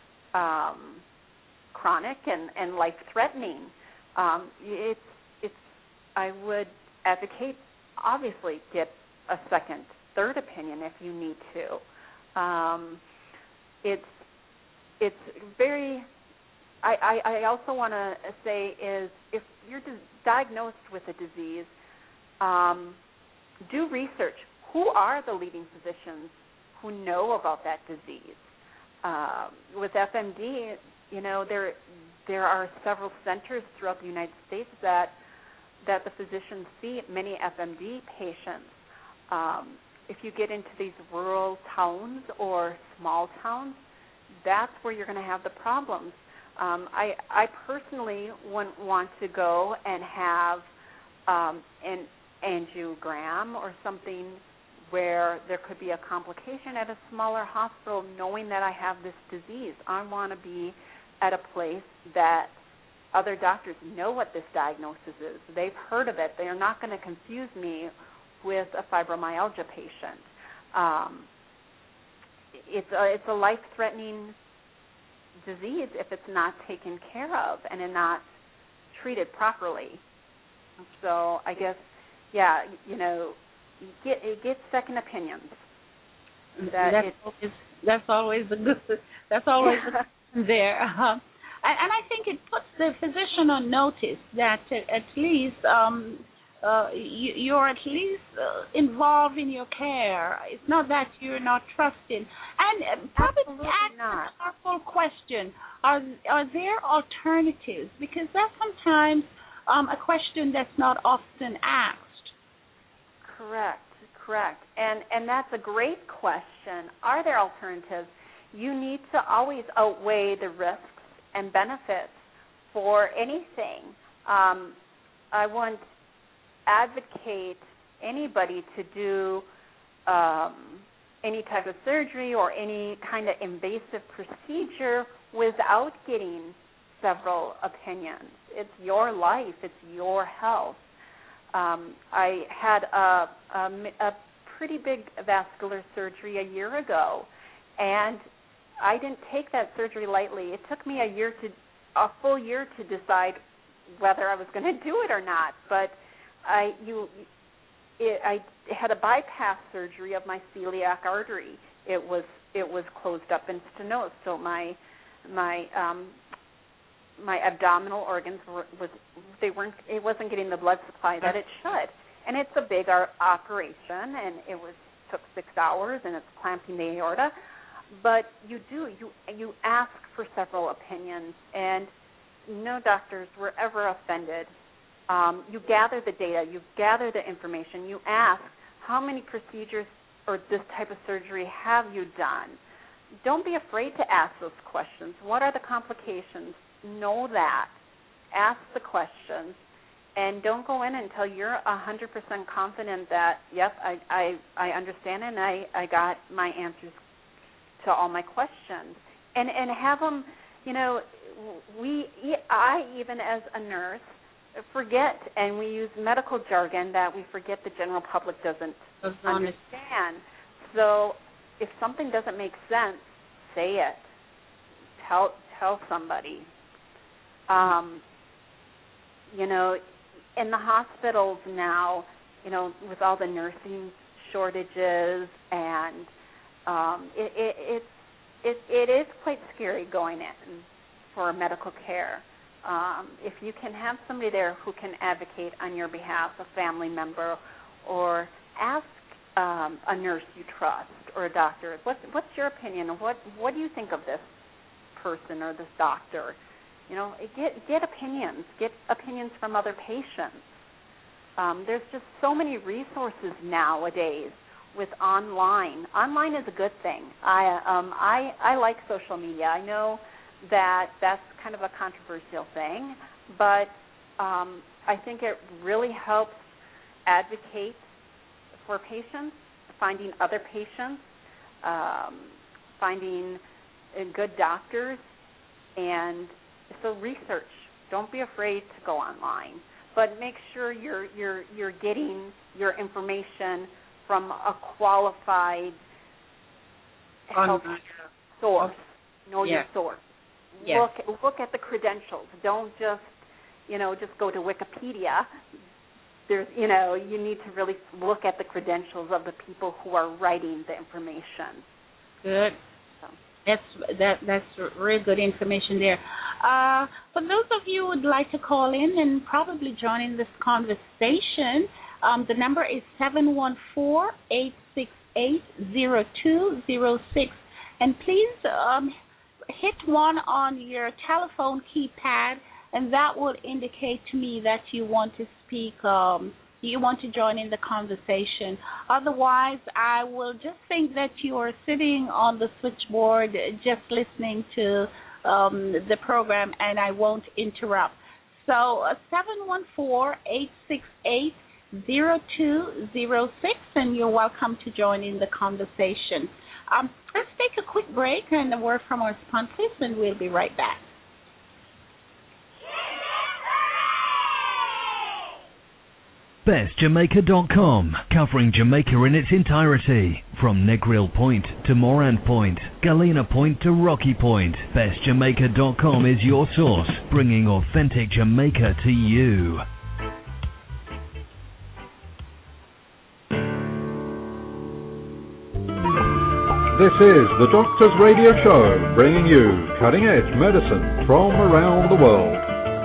um, chronic and, and life-threatening. Um, it's it's I would advocate, obviously, get a second, third opinion if you need to. Um, it's it's very. I, I, I also want to say is if you're diagnosed with a disease, um, do research. Who are the leading physicians who know about that disease? Uh, with F M D, you know, there there are several centers throughout the United States that that the physicians see many F M D patients. Um, if you get into these rural towns or small towns, that's where you're going to have the problems. Um, I, I personally wouldn't want to go and have um, an angiogram or something where there could be a complication at a smaller hospital knowing that I have this disease. I want to be at a place that other doctors know what this diagnosis is. They've heard of it. They're not going to confuse me with a fibromyalgia patient. Um, it's a, it's a life-threatening disease if it's not taken care of and not treated properly. So I guess, yeah, you know, get get second opinions. That that's, always, that's always a good. That's always there. Uh-huh. And, and I think it puts the physician on notice that at least um, uh, you, you're at least uh, involved in your care. It's not that you're not trusting. And uh, probably ask not. a powerful question: Are are there alternatives? Because that's sometimes um, a question that's not often asked. Correct, correct. And and that's a great question. Are there alternatives? You need to always outweigh the risks and benefits for anything. Um, I wouldn't advocate anybody to do um, any type of surgery or any kind of invasive procedure without getting several opinions. It's your life. It's your health. Um, I had a, a, a pretty big vascular surgery a year ago, and I didn't take that surgery lightly. It took me a year to, a full year to decide whether I was going to do it or not. But I, you, it, I had a bypass surgery of my celiac artery. It was, it was closed up and stenosed, so my, my, um, my abdominal organs were, was, they weren't, it wasn't getting the blood supply that it should. And it's a big operation, and it was took six hours, and it's clamping the aorta. But you do, you you ask for several opinions, and no doctors were ever offended Um, you gather the data, you gather the information, you ask how many procedures or this type of surgery have you done. Don't be afraid to ask those questions. What are the complications? Know that. Ask the questions, and don't go in until you're one hundred percent confident that, yep, I, I, I understand and I, I got my answers to all my questions. And, and have them, you know, we, I even as a nurse, forget, and we use medical jargon that we forget the general public doesn't understand. So if something doesn't make sense, say it. Tell tell somebody. Um, you know, in the hospitals now, you know, with all the nursing shortages, and um, it, it, it's it, it is quite scary going in for medical care. Um, if you can have somebody there who can advocate on your behalf, a family member, or ask um, a nurse you trust or a doctor, what, what's your opinion? What what do you think of this person or this doctor? You know, get get opinions. Get opinions from other patients. Um, there's just so many resources nowadays with online. Online is a good thing. I um, I I like social media. I know that that's kind of a controversial thing, but um, I think it really helps advocate for patients, finding other patients, um, finding uh, good doctors, and so research. Don't be afraid to go online, but make sure you're you're you're getting your information from a qualified health source. Know yeah. your source. Yes. Look look at the credentials. Don't just you know just go to Wikipedia. There's you know you need to really look at the credentials of the people who are writing the information. Good. So. That's that that's really good information there. Uh, for those of you who would like to call in and probably join in this conversation, um, the number is seven one four, eight six eight, zero two zero six, and please um, hit one on your telephone keypad, and that will indicate to me that you want to speak, um, you want to join in the conversation. Otherwise, I will just think that you are sitting on the switchboard just listening to um, the program, and I won't interrupt. So uh, seven one four, eight six eight, zero two zero six, and you're welcome to join in the conversation. Um, let's take a quick break and a word from our sponsors, and we'll be right back. best jamaica dot com, covering Jamaica in its entirety, from Negril Point to Morant Point, Galena Point to Rocky Point. best jamaica dot com is your source, bringing authentic Jamaica to you. This is the Doctor's Radio Show, bringing you cutting-edge medicine from around the world.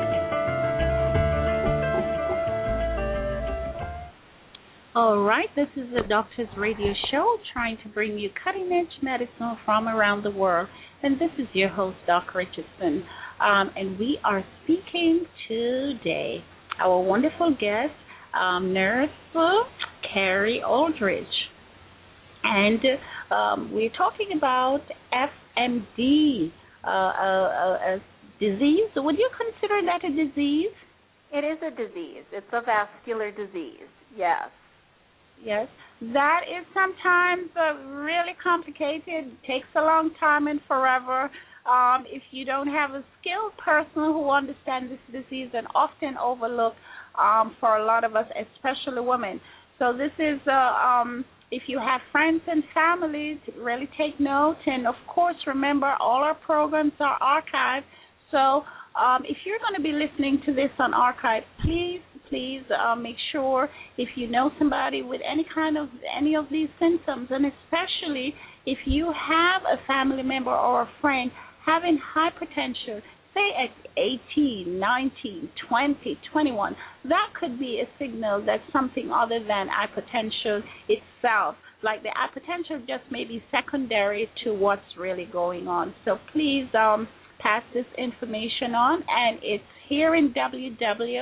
All right, this is the Doctor's Radio Show, trying to bring you cutting-edge medicine from around the world. And this is your host, Doc Richardson. Um, and we are speaking today, our wonderful guest, um, Nurse Carrie Aldridge. And um, we're talking about F M D, uh, a, a, a disease. Would you consider that a disease? It is a disease. It's a vascular disease, yes. Yes. That is sometimes uh, really complicated, takes a long time and forever. Um, if you don't have a skilled person who understands this disease, and often overlooked um, for a lot of us, especially women. So this is uh, um, if you have friends and family, really take note. And, of course, remember, all our programs are archived. So um, if you're going to be listening to this on archive, please, please uh, make sure if you know somebody with any kind of, any of these symptoms, and especially if you have a family member or a friend having hypertension, say at eighteen, nineteen, twenty, twenty-one, that could be a signal that something other than hypertension itself, like the hypertension just may be secondary to what's really going on. So please um, pass this information on, and it's here in W W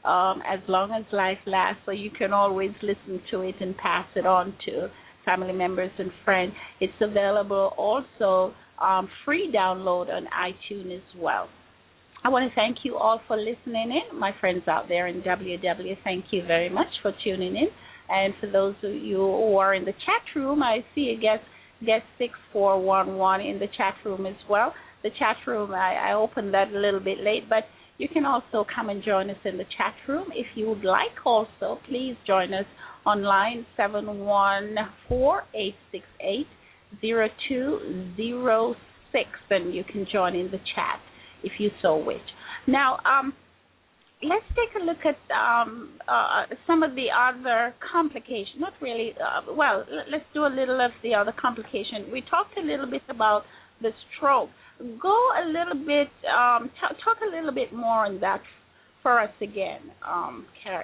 um, as long as life lasts, so you can always listen to it and pass it on to family members and friends. It's available also um, free download on iTunes as well. I want to thank you all for listening in. My friends out there in W W, thank you very much for tuning in. And for those of you who are in the chat room, I see a guest, guest six four one one in the chat room as well. The chat room, I, I opened that a little bit late, but you can also come and join us in the chat room. If you would like also, please join us online, seven one four, eight six eight, zero two zero six, and you can join in the chat if you so wish. Now, um, let's take a look at um, uh, some of the other complications. Not really, uh, well, let's do a little of the other complication. We talked a little bit about the stroke. Go a little bit, um, t- talk a little bit more on that for us again, um, Carrie.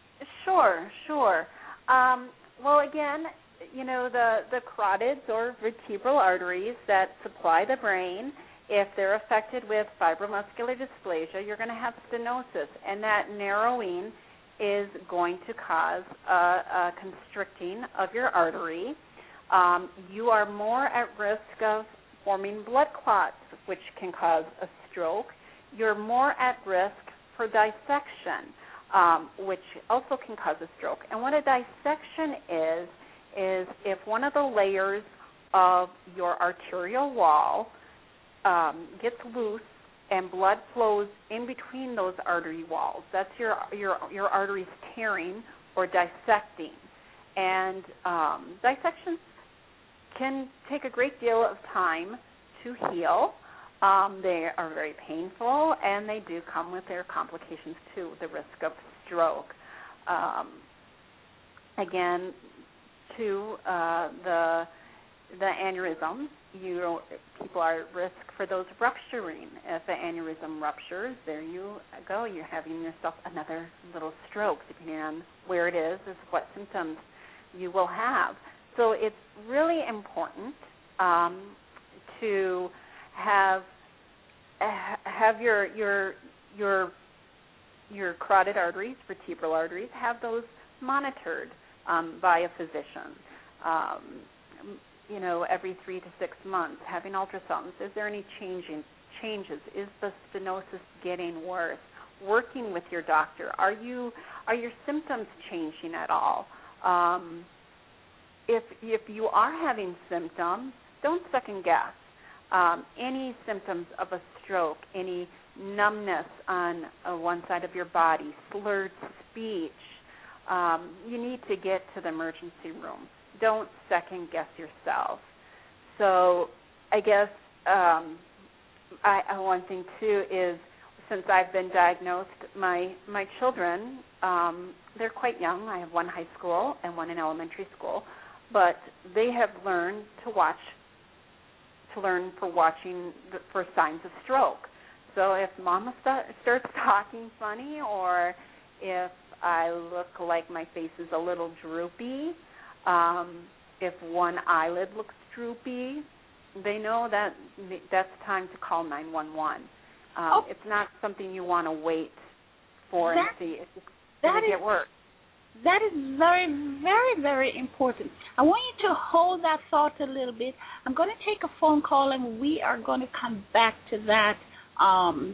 Sure, sure. Um, well, again, you know, the, the carotids or vertebral arteries that supply the brain, if they're affected with fibromuscular dysplasia, you're going to have stenosis, and that narrowing is going to cause a, a constricting of your artery. Um, you are more at risk of forming blood clots, which can cause a stroke. You're more at risk for dissection, um, which also can cause a stroke. And what a dissection is, is if one of the layers of your arterial wall um, gets loose and blood flows in between those artery walls. That's your your your arteries tearing or dissecting. And um, dissections can take a great deal of time to heal. Um, they are very painful, and they do come with their complications too, the risk of stroke. Um, again, to uh, the the aneurysm, you people are at risk for those rupturing. If the aneurysm ruptures, there you go. You're having yourself another little stroke, depending on where it is, is what symptoms you will have. So it's really important um, to have have your your your your carotid arteries, vertebral arteries, have those monitored um, by a physician. Um, you know, every three to six months, having ultrasounds. Is there any changing changes? Is the stenosis getting worse? Working with your doctor. Are you are your symptoms changing at all? Um, if if you are having symptoms, don't second guess. Um, any symptoms of a stroke, any numbness on uh, one side of your body, slurred speech, um, you need to get to the emergency room. Don't second guess yourself. So I guess um, I, I, one thing too is, since I've been diagnosed, my my children, um, they're quite young. I have one high school and one in elementary school, but they have learned to watch, to learn for watching the, for signs of stroke. So if Mama st- starts talking funny, or if I look like my face is a little droopy, um, if one eyelid looks droopy, they know that that's time to call nine one one. Um, oh. It's not something you want to wait for that, and see. It's going to get worse. That is very, very, very important. I want you to hold that thought a little bit. I'm going to take a phone call, and we are going to come back to that, um,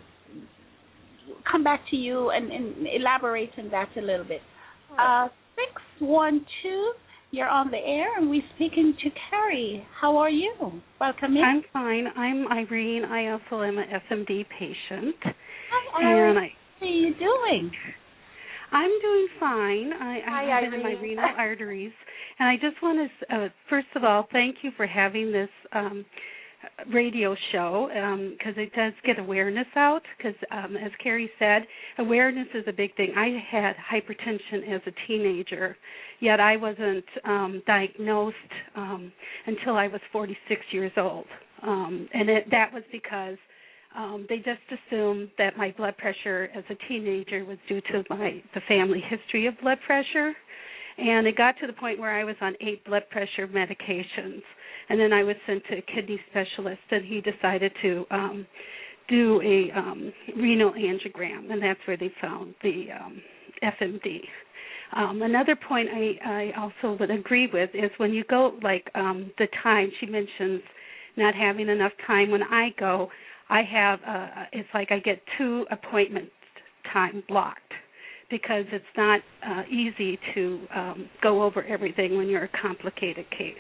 come back to you and, and elaborate on that a little bit. Uh, six one two, you're on the air, and we're speaking to Carrie. How are you? Welcome in. I'm fine. I'm Irene. I also am an S M D patient. Hi, Irene. And I, How are you doing? I'm doing fine. I, Hi, I have it in my renal arteries. And I just want to, uh, first of all, thank you for having this um, radio show, because um, it does get awareness out, because um, as Carrie said, awareness is a big thing. I had hypertension as a teenager, yet I wasn't um, diagnosed um, until I was forty-six years old. Um, and it, that was because Um, they just assumed that my blood pressure as a teenager was due to my the family history of blood pressure. And it got to the point where I was on eight blood pressure medications. And then I was sent to a kidney specialist, and he decided to um, do a um, renal angiogram, and that's where they found the um, F M D. Um, another point I, I also would agree with is when you go, like um, the time, she mentions not having enough time. When I go, I have, uh, it's like I get two appointment time blocked because it's not uh, easy to um, go over everything when you're a complicated case.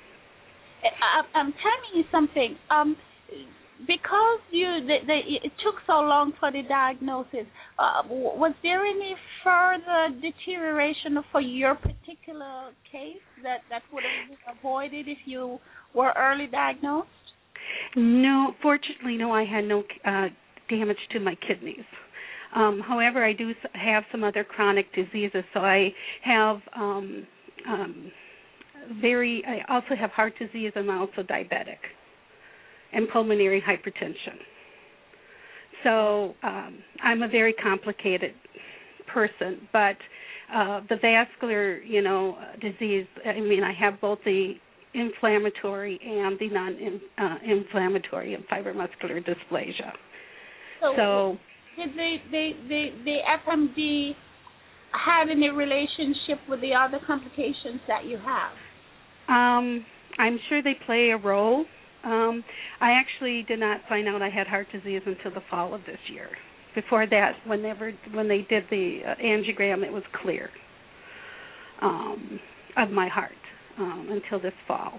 I, I'm telling you something. Um, because you, the, the, it took so long for the diagnosis, uh, was there any further deterioration for your particular case that, that would have been avoided if you were early diagnosed? No, fortunately, no, I had no uh, damage to my kidneys. Um, however, I do have some other chronic diseases, so I have um, um, very, I also have heart disease, and I'm also diabetic, and pulmonary hypertension. So um, I'm a very complicated person, but uh, the vascular, you know, disease, I mean, I have both the inflammatory and the non-inflammatory uh, and fibromuscular dysplasia. So, so did the, the, the, the F M D have any relationship with the other complications that you have? Um, I'm sure they play a role. Um, I actually did not find out I had heart disease until the fall of this year. Before that, whenever when they did the uh, angiogram, it was clear um, of my heart um, until this fall.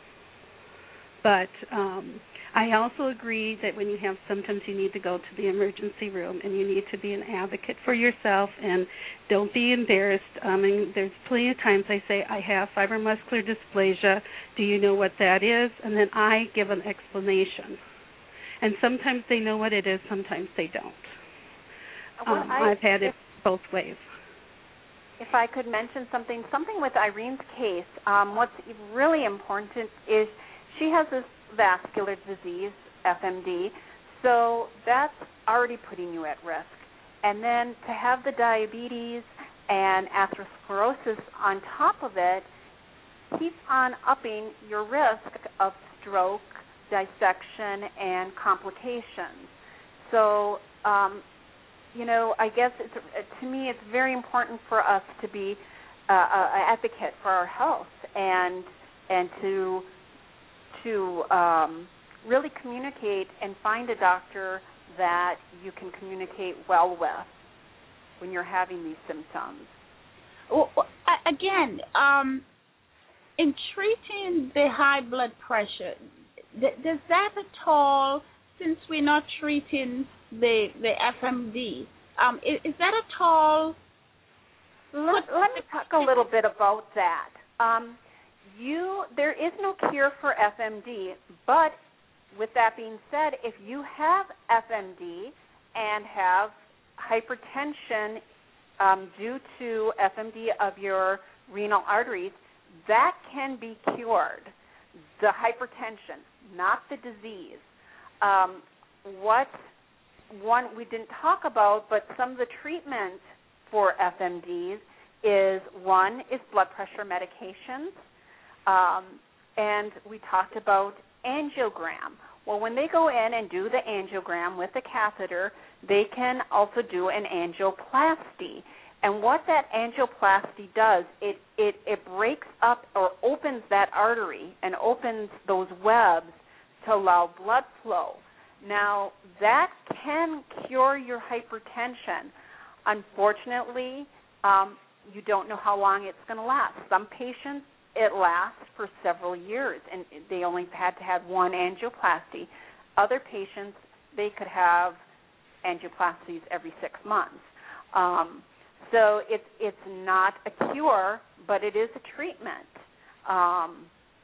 But um, I also agree that when you have symptoms, you need to go to the emergency room, and you need to be an advocate for yourself, and don't be embarrassed. I mean, there's plenty of times I say, I have fibromuscular dysplasia. Do you know what that is? And then I give an explanation. And sometimes they know what it is, sometimes they don't. Well, um, I, I've had it if, both ways. If I could mention something, something with Irene's case, um, what's really important is she has this vascular disease, F M D, so that's already putting you at risk. And then to have the diabetes and atherosclerosis on top of it keeps on upping your risk of stroke, dissection, and complications. So, um, you know, I guess it's, to me it's very important for us to be uh, an advocate for our health and and to to um, really communicate and find a doctor that you can communicate well with when you're having these symptoms. Well, again, um, in treating the high blood pressure, does that at all, since we're not treating the the F M D, um, is, is that at all? Let, let me talk a little bit about that. Um, You, there is no cure for F M D, but with that being said, if you have F M D and have hypertension um, due to F M D of your renal arteries, that can be cured. The hypertension, not the disease. Um, what one we didn't talk about, but some of the treatment for F M Ds is one is blood pressure medications. Um, and we talked about angiogram. Well, when they go in and do the angiogram with the catheter, they can also do an angioplasty. And what that angioplasty does, it, it, it breaks up or opens that artery and opens those webs to allow blood flow. Now, that can cure your hypertension. Unfortunately, um, you don't know how long it's going to last. Some patients, it lasts for several years, and they only had to have one angioplasty. Other patients, they could have angioplasties every six months. Um, so it's it's not a cure, but it is a treatment, um,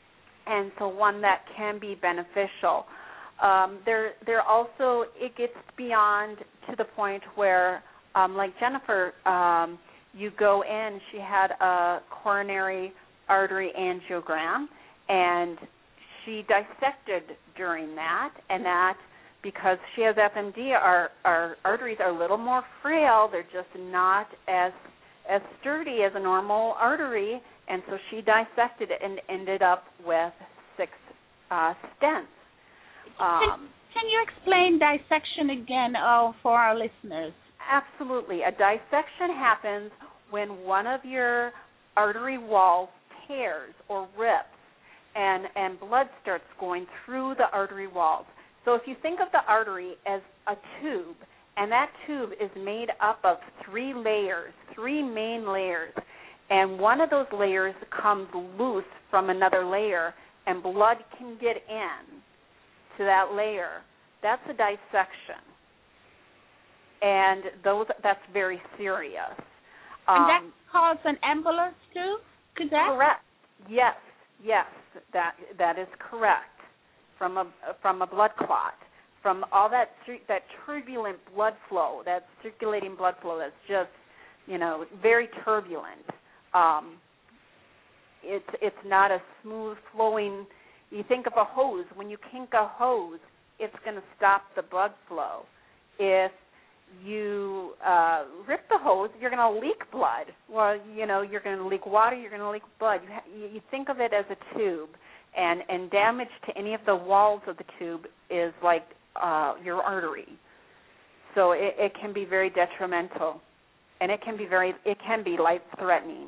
and so one that can be beneficial. Um, there, there also it gets beyond to the point where, um, like Jennifer, um, you go in. She had a coronary artery angiogram, and she dissected during that, and that because she has F M D, our, our arteries are a little more frail. They're just not as as sturdy as a normal artery, and so she dissected it and ended up with six uh, stents. Um, can you explain dissection again uh, for our listeners? Absolutely. A dissection happens when one of your artery walls tears or rips and, and blood starts going through the artery walls. So if you think of the artery as a tube, and that tube is made up of three layers, three main layers, and one of those layers comes loose from another layer, and blood can get in to that layer, that's a dissection. And those that's very serious. Um, and that causes an embolus too? Could that? Correct. Yes, yes, that that is correct. From a from a blood clot, from all that that turbulent blood flow, that circulating blood flow that's just, you know, very turbulent. Um, it's it's not a smooth flowing. You think of a hose. When you kink a hose, it's going to stop the blood flow. If you uh, rip the hose, you're going to leak blood. Well, you know, you're going to leak water, you're going to leak blood. You, ha- you think of it as a tube, and, and damage to any of the walls of the tube is like uh, your artery. So it, it can be very detrimental, and it can be very, it can be life-threatening.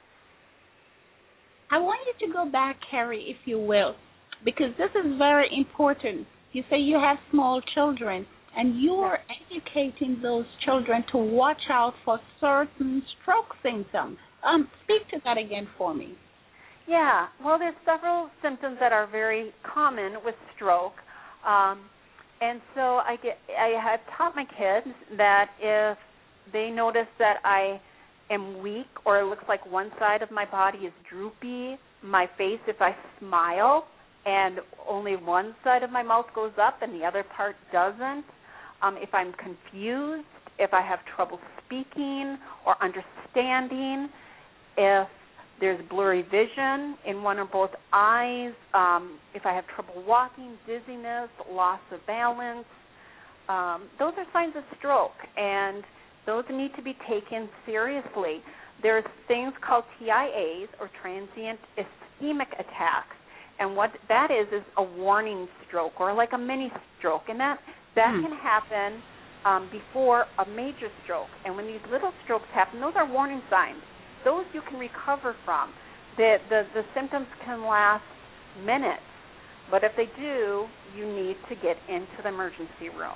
I want you to go back, Carrie, if you will, because this is very important. You say you have small children, and you are educating those children to watch out for certain stroke symptoms. Um, speak to that again for me. Yeah, well, there's several symptoms that are very common with stroke, um, and so I get I have taught my kids that if they notice that I am weak or it looks like one side of my body is droopy, my face, if I smile and only one side of my mouth goes up and the other part doesn't, um, if I'm confused, if I have trouble speaking or understanding, if there's blurry vision in one or both eyes, um, if I have trouble walking, dizziness, loss of balance, um, those are signs of stroke, and those need to be taken seriously. There's things called T I As, or transient ischemic attacks, and what that is is a warning stroke or like a mini stroke, and that, that hmm. can happen um, before a major stroke. And when these little strokes happen, those are warning signs. Those you can recover from. The, the, the symptoms can last minutes, but if they do, you need to get into the emergency room.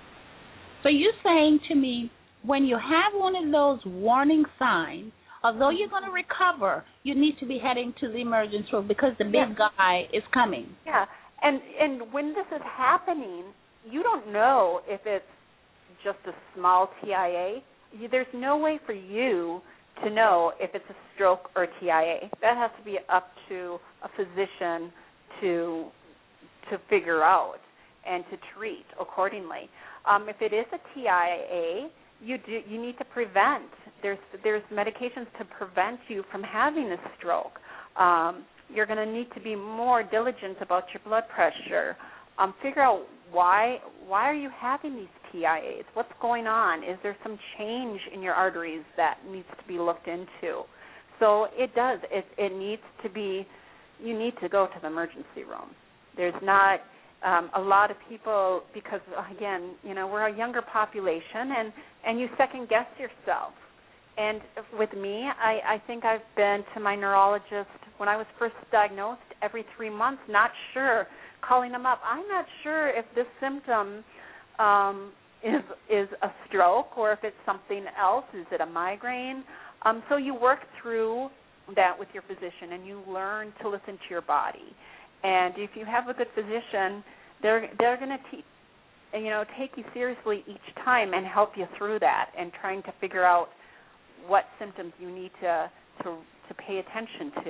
So you're saying to me, when you have one of those warning signs, although you're going to recover, you need to be heading to the emergency room because the big yeah. guy is coming. Yeah, and and when this is happening, you don't know if it's just a small T I A. You, there's no way for you to know if it's a stroke or a T I A. That has to be up to a physician to to figure out and to treat accordingly. Um, if it is a T I A, you do you need to prevent. There's there's medications to prevent you from having a stroke. Um, you're going to need to be more diligent about your blood pressure. Um, figure out why why are you having these T I As? What's going on? Is there some change in your arteries that needs to be looked into? So it does. It it needs to be. You need to go to the emergency room. There's not um, a lot of people because again, you know, we're a younger population, and, and you second guess yourself. And with me, I, I think I've been to my neurologist when I was first diagnosed every three months, not sure. Calling them up, I'm not sure if this symptom um, is is a stroke or if it's something else. Is it a migraine? Um, so you work through that with your physician, and you learn to listen to your body. And if you have a good physician, they're they're going to te- you know take you seriously each time and help you through that, and trying to figure out what symptoms you need to to, to pay attention to.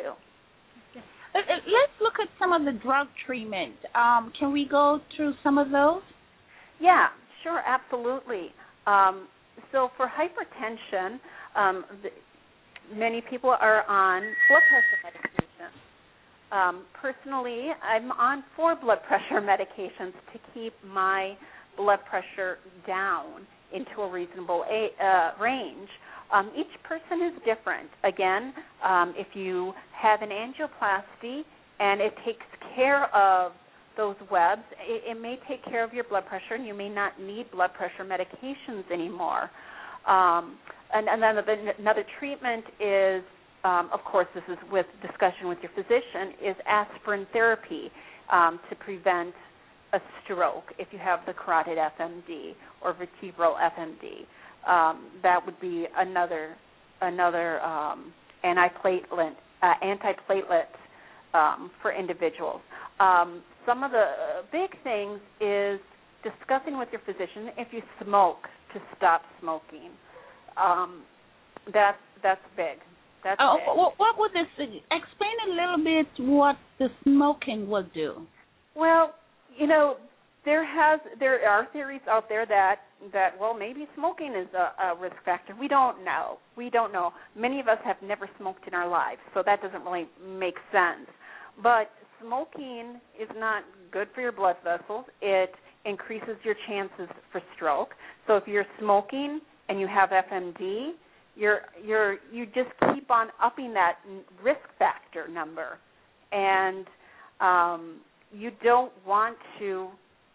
Let's look at some of the drug treatment. Um, can we go through some of those? Yeah, sure, absolutely. Um, so for hypertension, um, the, many people are on blood pressure medications. Um, personally, I'm on four blood pressure medications to keep my blood pressure down into a reasonable a, uh, range. Um, each person is different. Again, um, if you have an angioplasty and it takes care of those webs, it, it may take care of your blood pressure, and you may not need blood pressure medications anymore. Um, and, and then another treatment is, um, of course, this is with discussion with your physician, is aspirin therapy um, to prevent a stroke if you have the carotid F M D or vertebral F M D. Um, that would be another another um, antiplatelet uh, antiplatelet um, for individuals. Um, some of the big things is discussing with your physician if you smoke to stop smoking. Um, that's that's big. That's oh, big. What, what would this explain a little bit what the smoking will do? Well, you know, there has there are theories out there that that well maybe smoking is a, a risk factor. We don't know. We don't know. Many of us have never smoked in our lives, so that doesn't really make sense. But smoking is not good for your blood vessels. It increases your chances for stroke. So if you're smoking and you have F M D, you're you're you just keep on upping that risk factor number, and um, you don't want to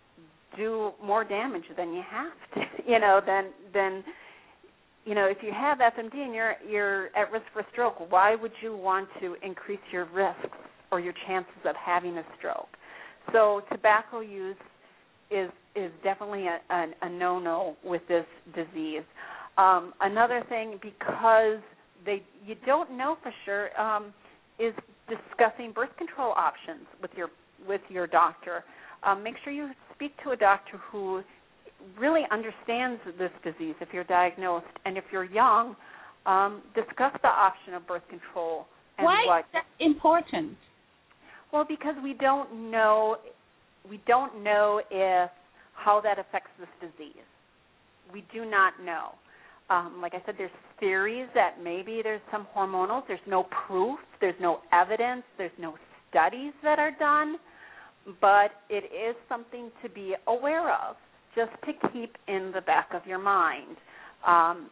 do more damage than you have to. You know, than than you know, if you have F M D and you're you're at risk for stroke, why would you want to increase your risks or your chances of having a stroke? So tobacco use is is definitely a, a, a no-no with this disease. Um, another thing, because they you don't know for sure, um, is discussing birth control options with your with your doctor. Um, make sure you speak to a doctor who really understands this disease if you're diagnosed, and if you're young, um, discuss the option of birth control. And Why what, is that important? Well, because we don't know we don't know if how that affects this disease. We do not know. Um, like I said, there's theories that maybe there's some hormonals. There's no proof. There's no evidence. There's no studies that are done. But it is something to be aware of, just to keep in the back of your mind. Um,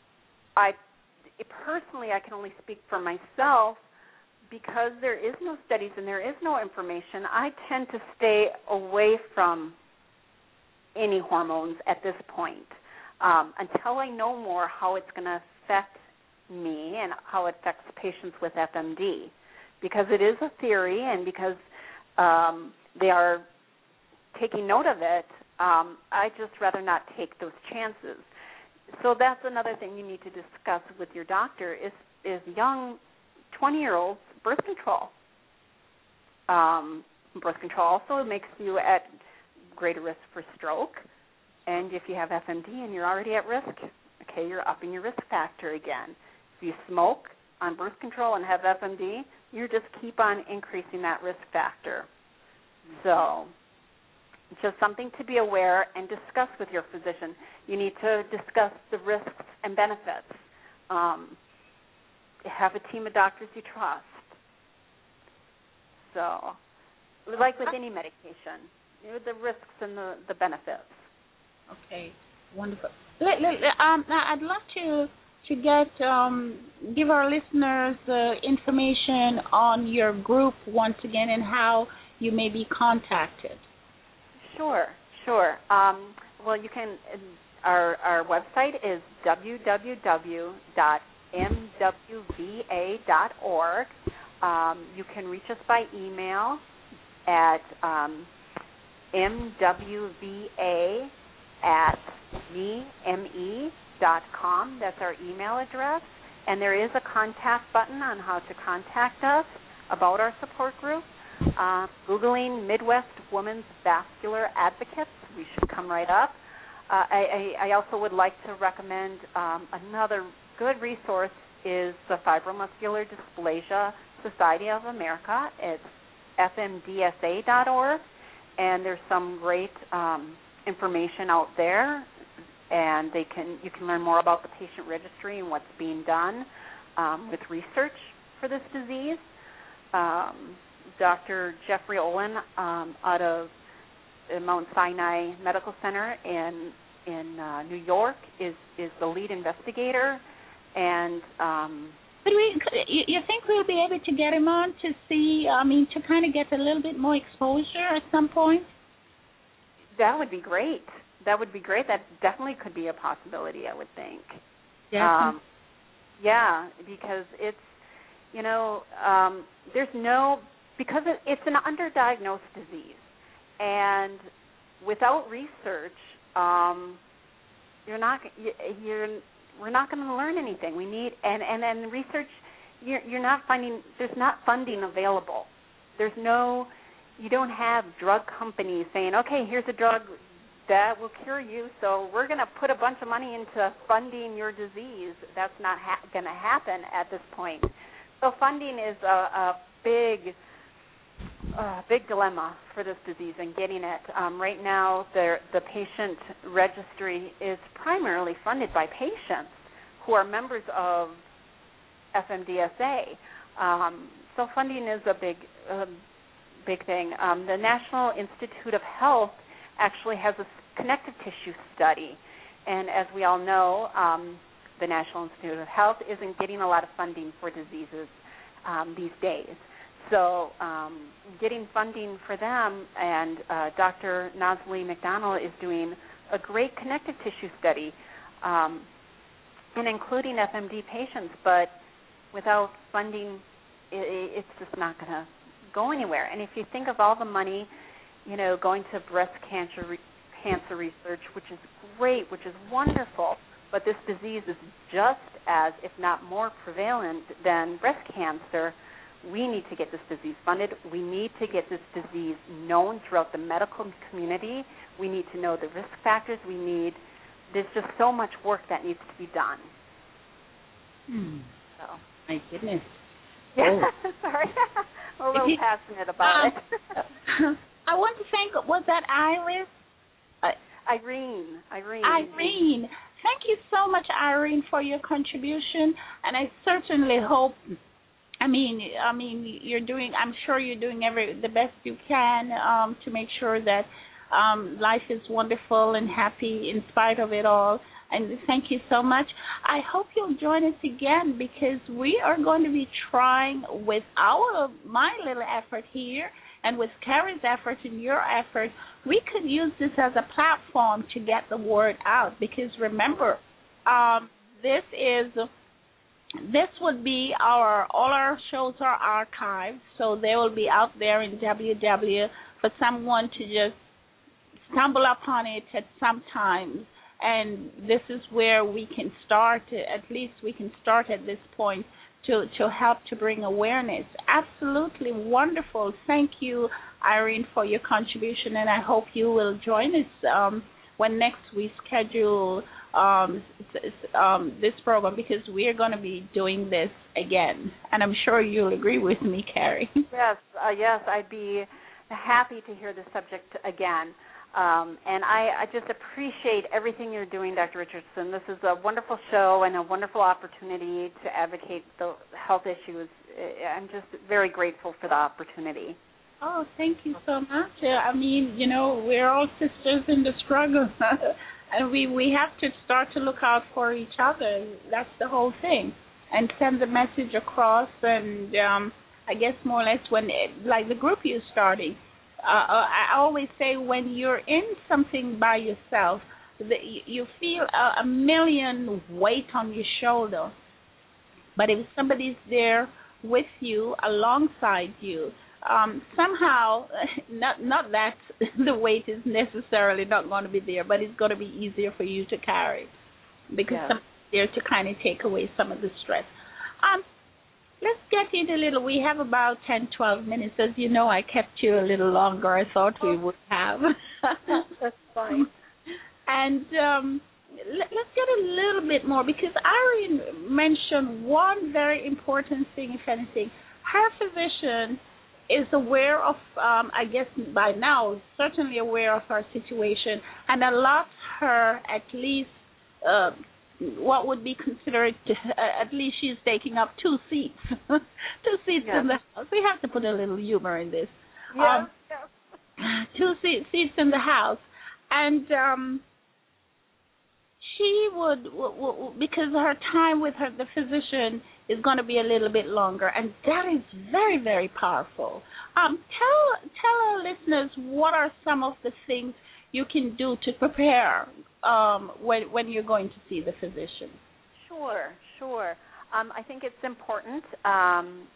I personally, I can only speak for myself. Because there is no studies and there is no information, I tend to stay away from any hormones at this point um, until I know more how it's going to affect me and how it affects patients with F M D. Because it is a theory, and because um, they are taking note of it, um, I just rather not take those chances. So that's another thing you need to discuss with your doctor is is young twenty-year-olds birth control. Um, birth control also makes you at greater risk for stroke, and if you have F M D and you're already at risk, okay, you're upping your risk factor again. If you smoke on birth control and have F M D, you just keep on increasing that risk factor. So just something to be aware and discuss with your physician. You need to discuss the risks and benefits. Um, have a team of doctors you trust. So, like with any medication, you know, the risks and the, the benefits. Okay, wonderful. Let, let, um, I'd love to to get um, give our listeners uh, information on your group once again and how you may be contacted. Sure, sure. Um, well, you can. Our our website is w w w dot m w v a dot org. Um, you can reach us by email at um, m w v a at me dot com. That's our email address. And there is a contact button on how to contact us about our support group. Uh, Googling Midwest Women's Vascular Advocates, we should come right up. Uh, I, I, I also would like to recommend um, another good resource is the Fibromuscular Dysplasia Society of America. It's f m d s a dot org, and there's some great um, information out there, and they can you can learn more about the patient registry and what's being done um, with research for this disease. Um, Doctor Jeffrey Olin um, out of Mount Sinai Medical Center in in uh, New York is is the lead investigator, and um, But we, you, you think we'll be able to get him on to see, I mean, to kind of get a little bit more exposure at some point? That would be great. That would be great. That definitely could be a possibility, I would think. Yeah. Um, yeah, because it's, you know, um, there's no, because it, it's an underdiagnosed disease. And without research, um, you're not, you're, we're not going to learn anything. We need, and, and, and research, you're, you're not finding, there's not funding available. There's no, you don't have drug companies saying, okay, here's a drug that will cure you, so we're going to put a bunch of money into funding your disease. That's not ha- going to happen at this point. So funding is a, a big, uh, big dilemma for this disease and getting it. Um, right now, the, the patient registry is primarily funded by patients who are members of F M D S A. Um, so funding is a big, uh, big thing. Um, the National Institute of Health actually has a connective tissue study, and as we all know, um, the National Institute of Health isn't getting a lot of funding for diseases um, these days. So um, getting funding for them, and uh, Doctor Nazli McDonald is doing a great connective tissue study, um, and including F M D patients, but without funding, it, it's just not going to go anywhere. And if you think of all the money, you know, going to breast cancer re- cancer research, which is great, which is wonderful, but this disease is just as, if not more prevalent than breast cancer. We need to get this disease funded. We need to get this disease known throughout the medical community. We need to know the risk factors. We need, there's just so much work that needs to be done. Hmm. So. My goodness. Yeah, oh. Sorry. I'm a little passionate about um, it. I want to thank, was that Iris? Uh, Irene. Irene. Irene. Thank you so much, Irene, for your contribution, and I certainly hope, I mean, I mean, you're doing, I'm sure you're doing every the best you can um, to make sure that um, life is wonderful and happy in spite of it all. And thank you so much. I hope you'll join us again, because we are going to be trying with our my little effort here, and with Carrie's effort and your effort, we could use this as a platform to get the word out. Because remember, um, this is this would be our all our shows are archived, so they will be out there in W W for someone to just stumble upon it at some time. And this is where we can start, at least we can start at this point to, to help to bring awareness. Absolutely wonderful. Thank you, Irene, for your contribution, and I hope you will join us um, when next we schedule um, um, this program, because we are going to be doing this again. And I'm sure you'll agree with me, Carrie. Yes, uh, yes, I'd be happy to hear the subject again. Um, and I, I just appreciate everything you're doing, Doctor Richardson. This is a wonderful show and a wonderful opportunity to advocate the health issues. I'm just very grateful for the opportunity. Oh, thank you so much. I mean, you know, we're all sisters in the struggle. And we, we have to start to look out for each other. That's the whole thing. And send the message across. And um, I guess more or less when, it, like the group you're starting, Uh, I always say when you're in something by yourself, the, you feel a, a million weight on your shoulder. But if somebody's there with you, alongside you, um, somehow, not not that the weight is necessarily not going to be there, but it's going to be easier for you to carry, because yeah. somebody's there to kind of take away some of the stress. Um, Let's get in a little. We have about ten, twelve minutes. As you know, I kept you a little longer. I thought we would have. That's fine. And um, let, let's get a little bit more, because Irene mentioned one very important thing, if anything. Her physician is aware of, um, I guess by now, certainly aware of her situation, and allots her at least uh, what would be considered, uh, at least she's taking up two seats, two seats yes. in the house. We have to put a little humor in this. Yes, Um, yes. two seat, seats in the house, and um, she would, w- w- because her time with her, the physician is going to be a little bit longer, and that is very, very powerful. Um, tell tell our listeners what are some of the things you can do to prepare um, when when you're going to see the physician. Sure, sure. Um, I think it's important um,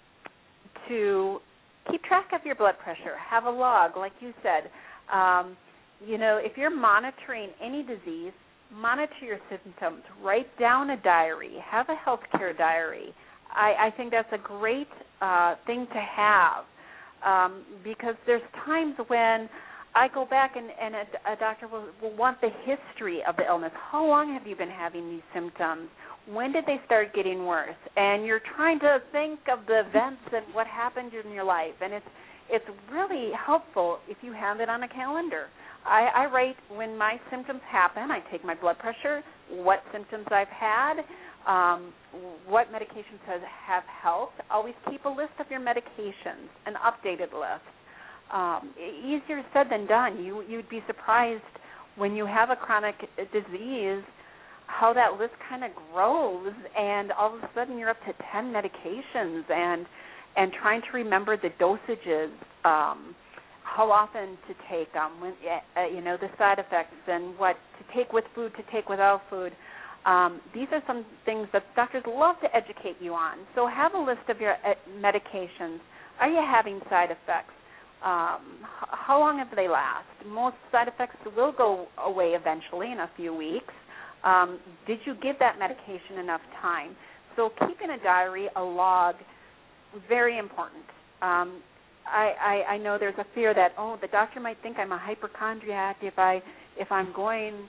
to keep track of your blood pressure. Have a log, like you said. Um, you know, if you're monitoring any disease, monitor your symptoms. Write down a diary. Have a healthcare diary. I, I think that's a great uh, thing to have um, because there's times when I go back and, and a, a doctor will, will want the history of the illness. How long have you been having these symptoms? When did they start getting worse? And you're trying to think of the events and what happened in your life, and it's it's really helpful if you have it on a calendar. I, I write when my symptoms happen. I take my blood pressure, what symptoms I've had, um, what medications has, have helped. Always keep a list of your medications, an updated list. Um, easier said than done. You, you'd be surprised when you have a chronic disease how that list kind of grows, and all of a sudden you're up to ten medications, and and trying to remember the dosages, um, how often to take them, when, uh, you know, the side effects, and what to take with food, to take without food. Um, these are some things that doctors love to educate you on. So have a list of your uh, medications. Are you having side effects? Um, h- how long have they last? Most side effects will go away eventually in a few weeks. Um, did you give that medication enough time? So keeping a diary, a log, very important. Um, I, I, I know there's a fear that, oh, the doctor might think I'm a hypochondriac if I if I'm going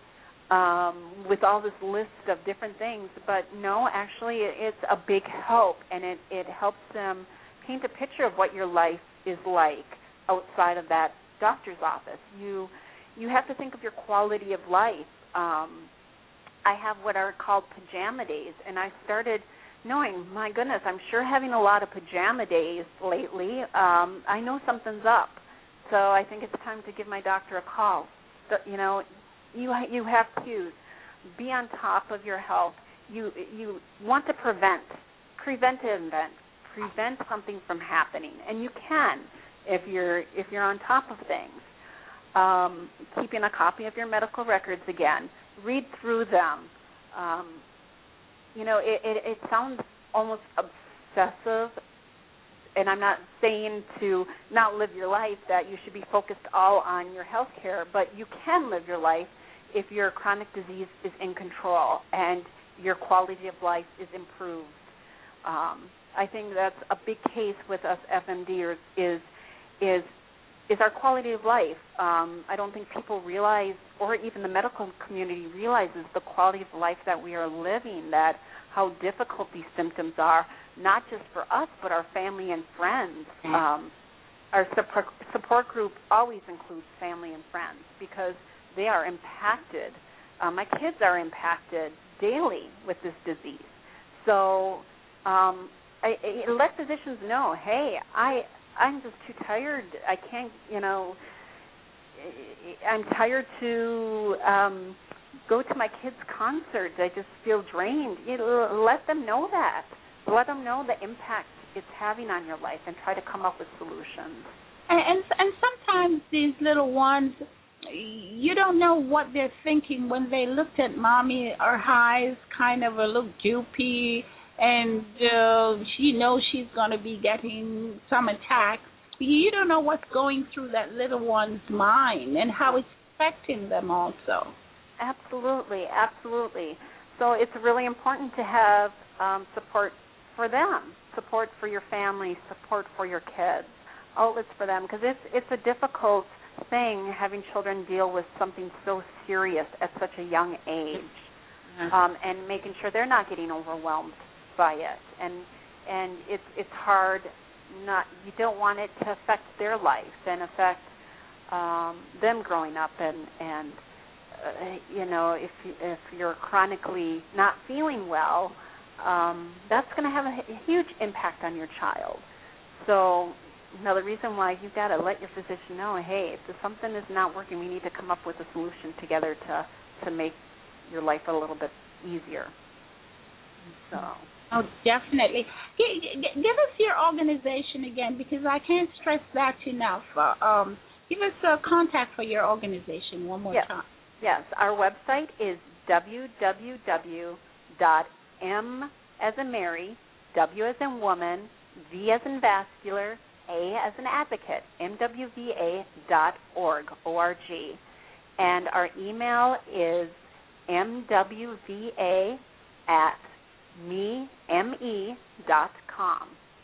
um, with all this list of different things. But no, actually, it's a big help, and it, it helps them paint a picture of what your life is like outside of that doctor's office. You you have to think of your quality of life. Um, I have what are called pajama days, and I started knowing, my goodness, I'm sure having a lot of pajama days lately. Um, I know something's up, so I think it's time to give my doctor a call. So, you know, you you have cues. Be on top of your health. You you want to prevent, preventive event, prevent something from happening, and you can if you're if you're on top of things. Um, keeping a copy of your medical records again. Read through them. Um, you know, it, it, it sounds almost obsessive, and I'm not saying to not live your life, that you should be focused all on your health care, but you can live your life if your chronic disease is in control and your quality of life is improved. Um, I think that's a big case with us F M Ders is is is our quality of life. Um, I don't think people realize, or even the medical community realizes, the quality of life that we are living, that how difficult these symptoms are, not just for us, but our family and friends. Um, our support, support group always includes family and friends because they are impacted. Uh, my kids are impacted daily with this disease. So um, I, I let physicians know, hey, I... I'm just too tired. I can't, you know, I'm tired to um, go to my kids' concerts. I just feel drained. You know, let them know that. Let them know the impact it's having on your life and try to come up with solutions. And, and, and sometimes these little ones, you don't know what they're thinking when they looked at mommy or highs, kind of a little droopy, and uh, she knows she's going to be getting some attacks. You don't know what's going through that little one's mind and how it's affecting them also. Absolutely, absolutely. So it's really important to have um, support for them, support for your family, support for your kids, outlets for them, because it's, it's a difficult thing having children deal with something so serious at such a young age, mm-hmm. um, and making sure they're not getting overwhelmed by it, and and it's it's hard. Not you don't want it to affect their life and affect um, them growing up, and and uh, you know if if you're chronically not feeling well, um, that's going to have a, a huge impact on your child. So another reason why you've got to let your physician know, hey, if something is not working, we need to come up with a solution together to to make your life a little bit easier. So. Oh, definitely. G- g- give us your organization again, because I can't stress that enough. Uh, um, give us a contact for your organization one more yes. time. Yes, our website is w w w dot m as in Mary, W as in woman, V as in vascular, A as in advocate, M W V A dot org, O R G. And our email is M W V A at me, M E dot com.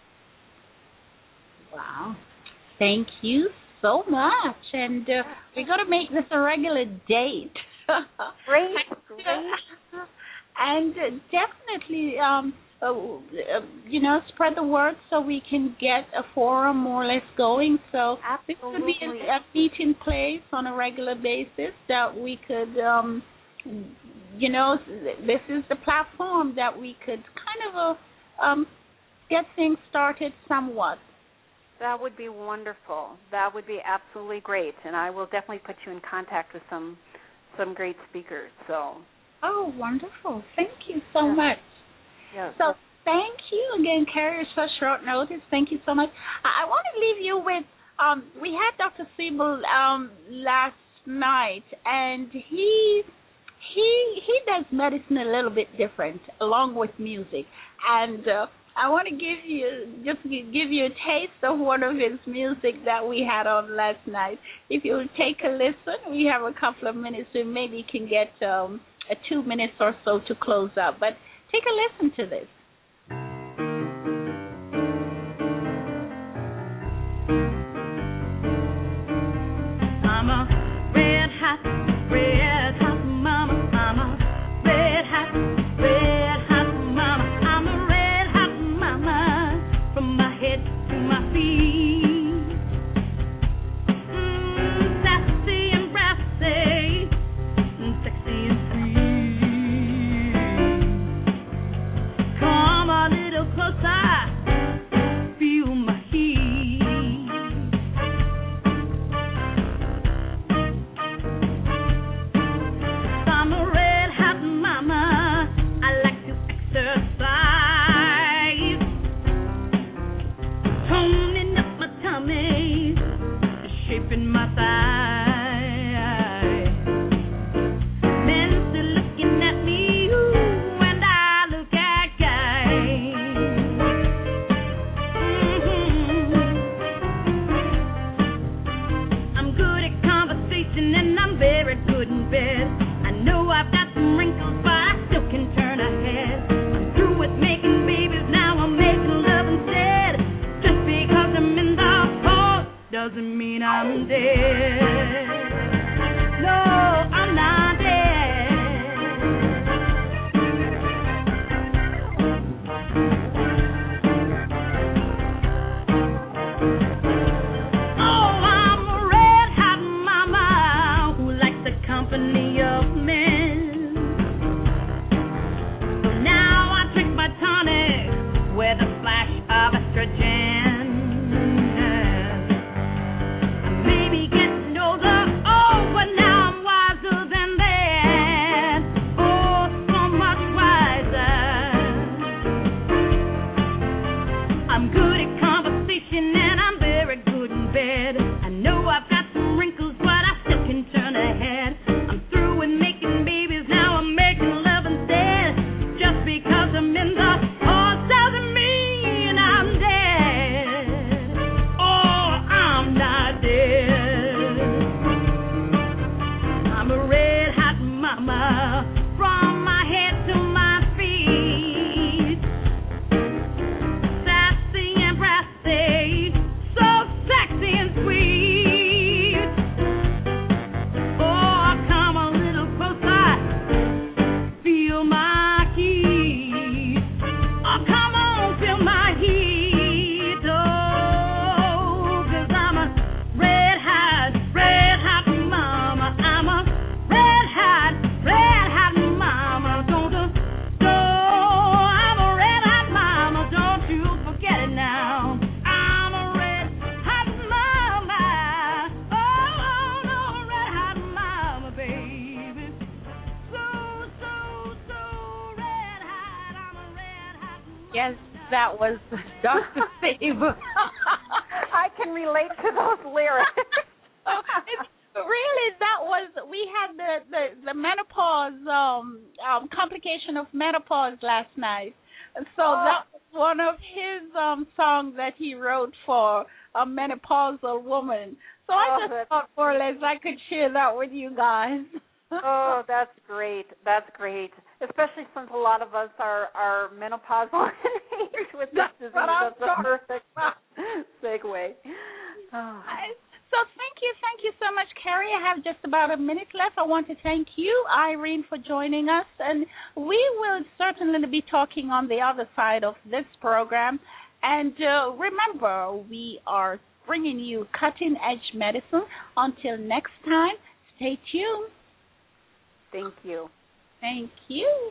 Wow. Thank you so much. And uh, we're going to make this a regular date. Great, great. And uh, definitely, um, uh, you know, spread the word so we can get a forum more or less going. So Absolutely. this would be a, a meeting place on a regular basis that we could, um, you know, this is the platform that we could kind of uh, um, get things started somewhat. That would be wonderful. That would be absolutely great. And I will definitely put you in contact with some some great speakers. So. Oh, wonderful. Thank you so yes. much. Yes. So thank you again, Carrie, such short notice. Thank you so much. I, I want to leave you with, um, we had Doctor Siebel um, last night, and he he he does medicine a little bit different, along with music. And uh, I want to give you just give you a taste of one of his music that we had on last night. If you'll take a listen, we have a couple of minutes, so maybe can get um, a two minutes or so to close up. But take a listen to this. I'm a red hot, red hot mama. I'm a red hot, red hot mama. I'm a red hot mama from my head to my feet. Mm, sassy and brassy, mm, sexy and sweet. Come a little closer, feel my heat. I'm a red hot mama. I like to exercise, toning up my tummy, shaping my thighs. Men still looking at me, ooh, and I look at guys. Mhm. I'm good at conversation and I'm very good in bed. I know I've got some wrinkles, but I still can turn a head. I'm through with making babies, now I'm making love instead. Just because I'm in the hole doesn't mean I'm dead. No, I'm not dead. Oh, I'm a red hot mama who likes the company of men. So now I drink my tonic with a splash of estrogen. I may be getting older, oh, but now I'm wiser than that. Oh, so much wiser. I'm good at conversation and I'm very good in bed. I know I've got some wrinkles, but I still can turn a head. I'm through with making babies, now I'm making love instead. Just because I'm in the horse doesn't mean I'm dead. Oh, I'm not dead. I'm a red hot mama from my head to my feet. Sassy and brassy. that was Doctor Steve. I can relate to those lyrics. It's, really, that was, we had the, the, the menopause, um, um, complication of menopause last night. So oh. that was one of his um, songs that he wrote for a menopausal woman. So I oh, just thought, more or less, I could share that with you guys. Oh, that's great. That's great. Especially since a lot of us are, are menopausal age with this disease. That's a perfect segue. Oh. So thank you, thank you so much, Carrie. I have just about a minute left. I want to thank you, Irene, for joining us. And we will certainly be talking on the other side of this program. And uh, remember, we are bringing you cutting-edge medicine. Until next time, stay tuned. Thank you. Thank you.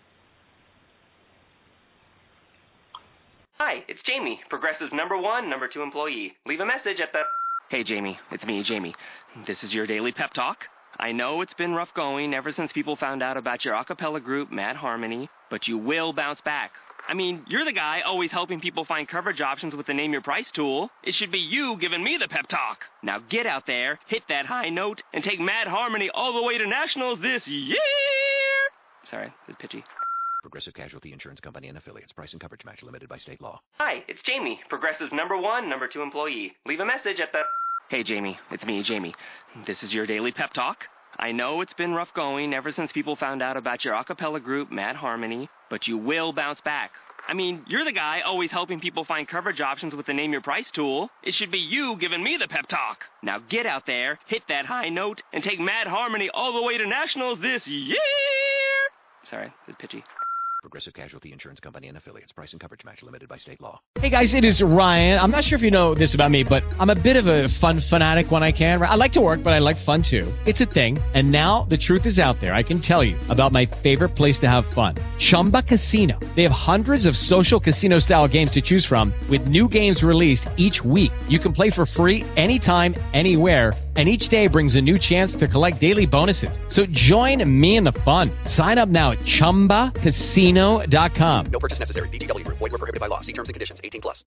Hi, it's Jamie, Progressive's number one, number two employee. Leave a message at the... Hey, Jamie, it's me, Jamie. This is your daily pep talk. I know it's been rough going ever since people found out about your a cappella group, Mad Harmony, but you will bounce back. I mean, you're the guy always helping people find coverage options with the Name Your Price tool. It should be you giving me the pep talk. Now get out there, hit that high note, and take Mad Harmony all the way to nationals this year! Sorry, it's pitchy. Progressive Casualty Insurance Company and Affiliates. Price and coverage match limited by state law. Hi, it's Jamie, Progressive's number one, number two employee. Leave a message at the... Hey, Jamie, it's me, Jamie. This is your daily pep talk. I know it's been rough going ever since people found out about your a cappella group, Mad Harmony, but you will bounce back. I mean, you're the guy always helping people find coverage options with the Name Your Price tool. It should be you giving me the pep talk. Now get out there, hit that high note, and take Mad Harmony all the way to nationals this year! Sorry, it's pitchy. Progressive Casualty Insurance Company and Affiliates. Price and coverage match limited by state law. Hey guys, it is Ryan. I'm not sure if you know this about me, but I'm a bit of a fun fanatic when I can. I like to work, but I like fun too. It's a thing. And now the truth is out there. I can tell you about my favorite place to have fun. Chumba Casino. They have hundreds of social casino style games to choose from with new games released each week. You can play for free anytime, anywhere. And each day brings a new chance to collect daily bonuses. So join me in the fun. Sign up now at Chumba Casino dot com. No purchase necessary. V G W Group. Void where prohibited by law. See terms and conditions. eighteen plus.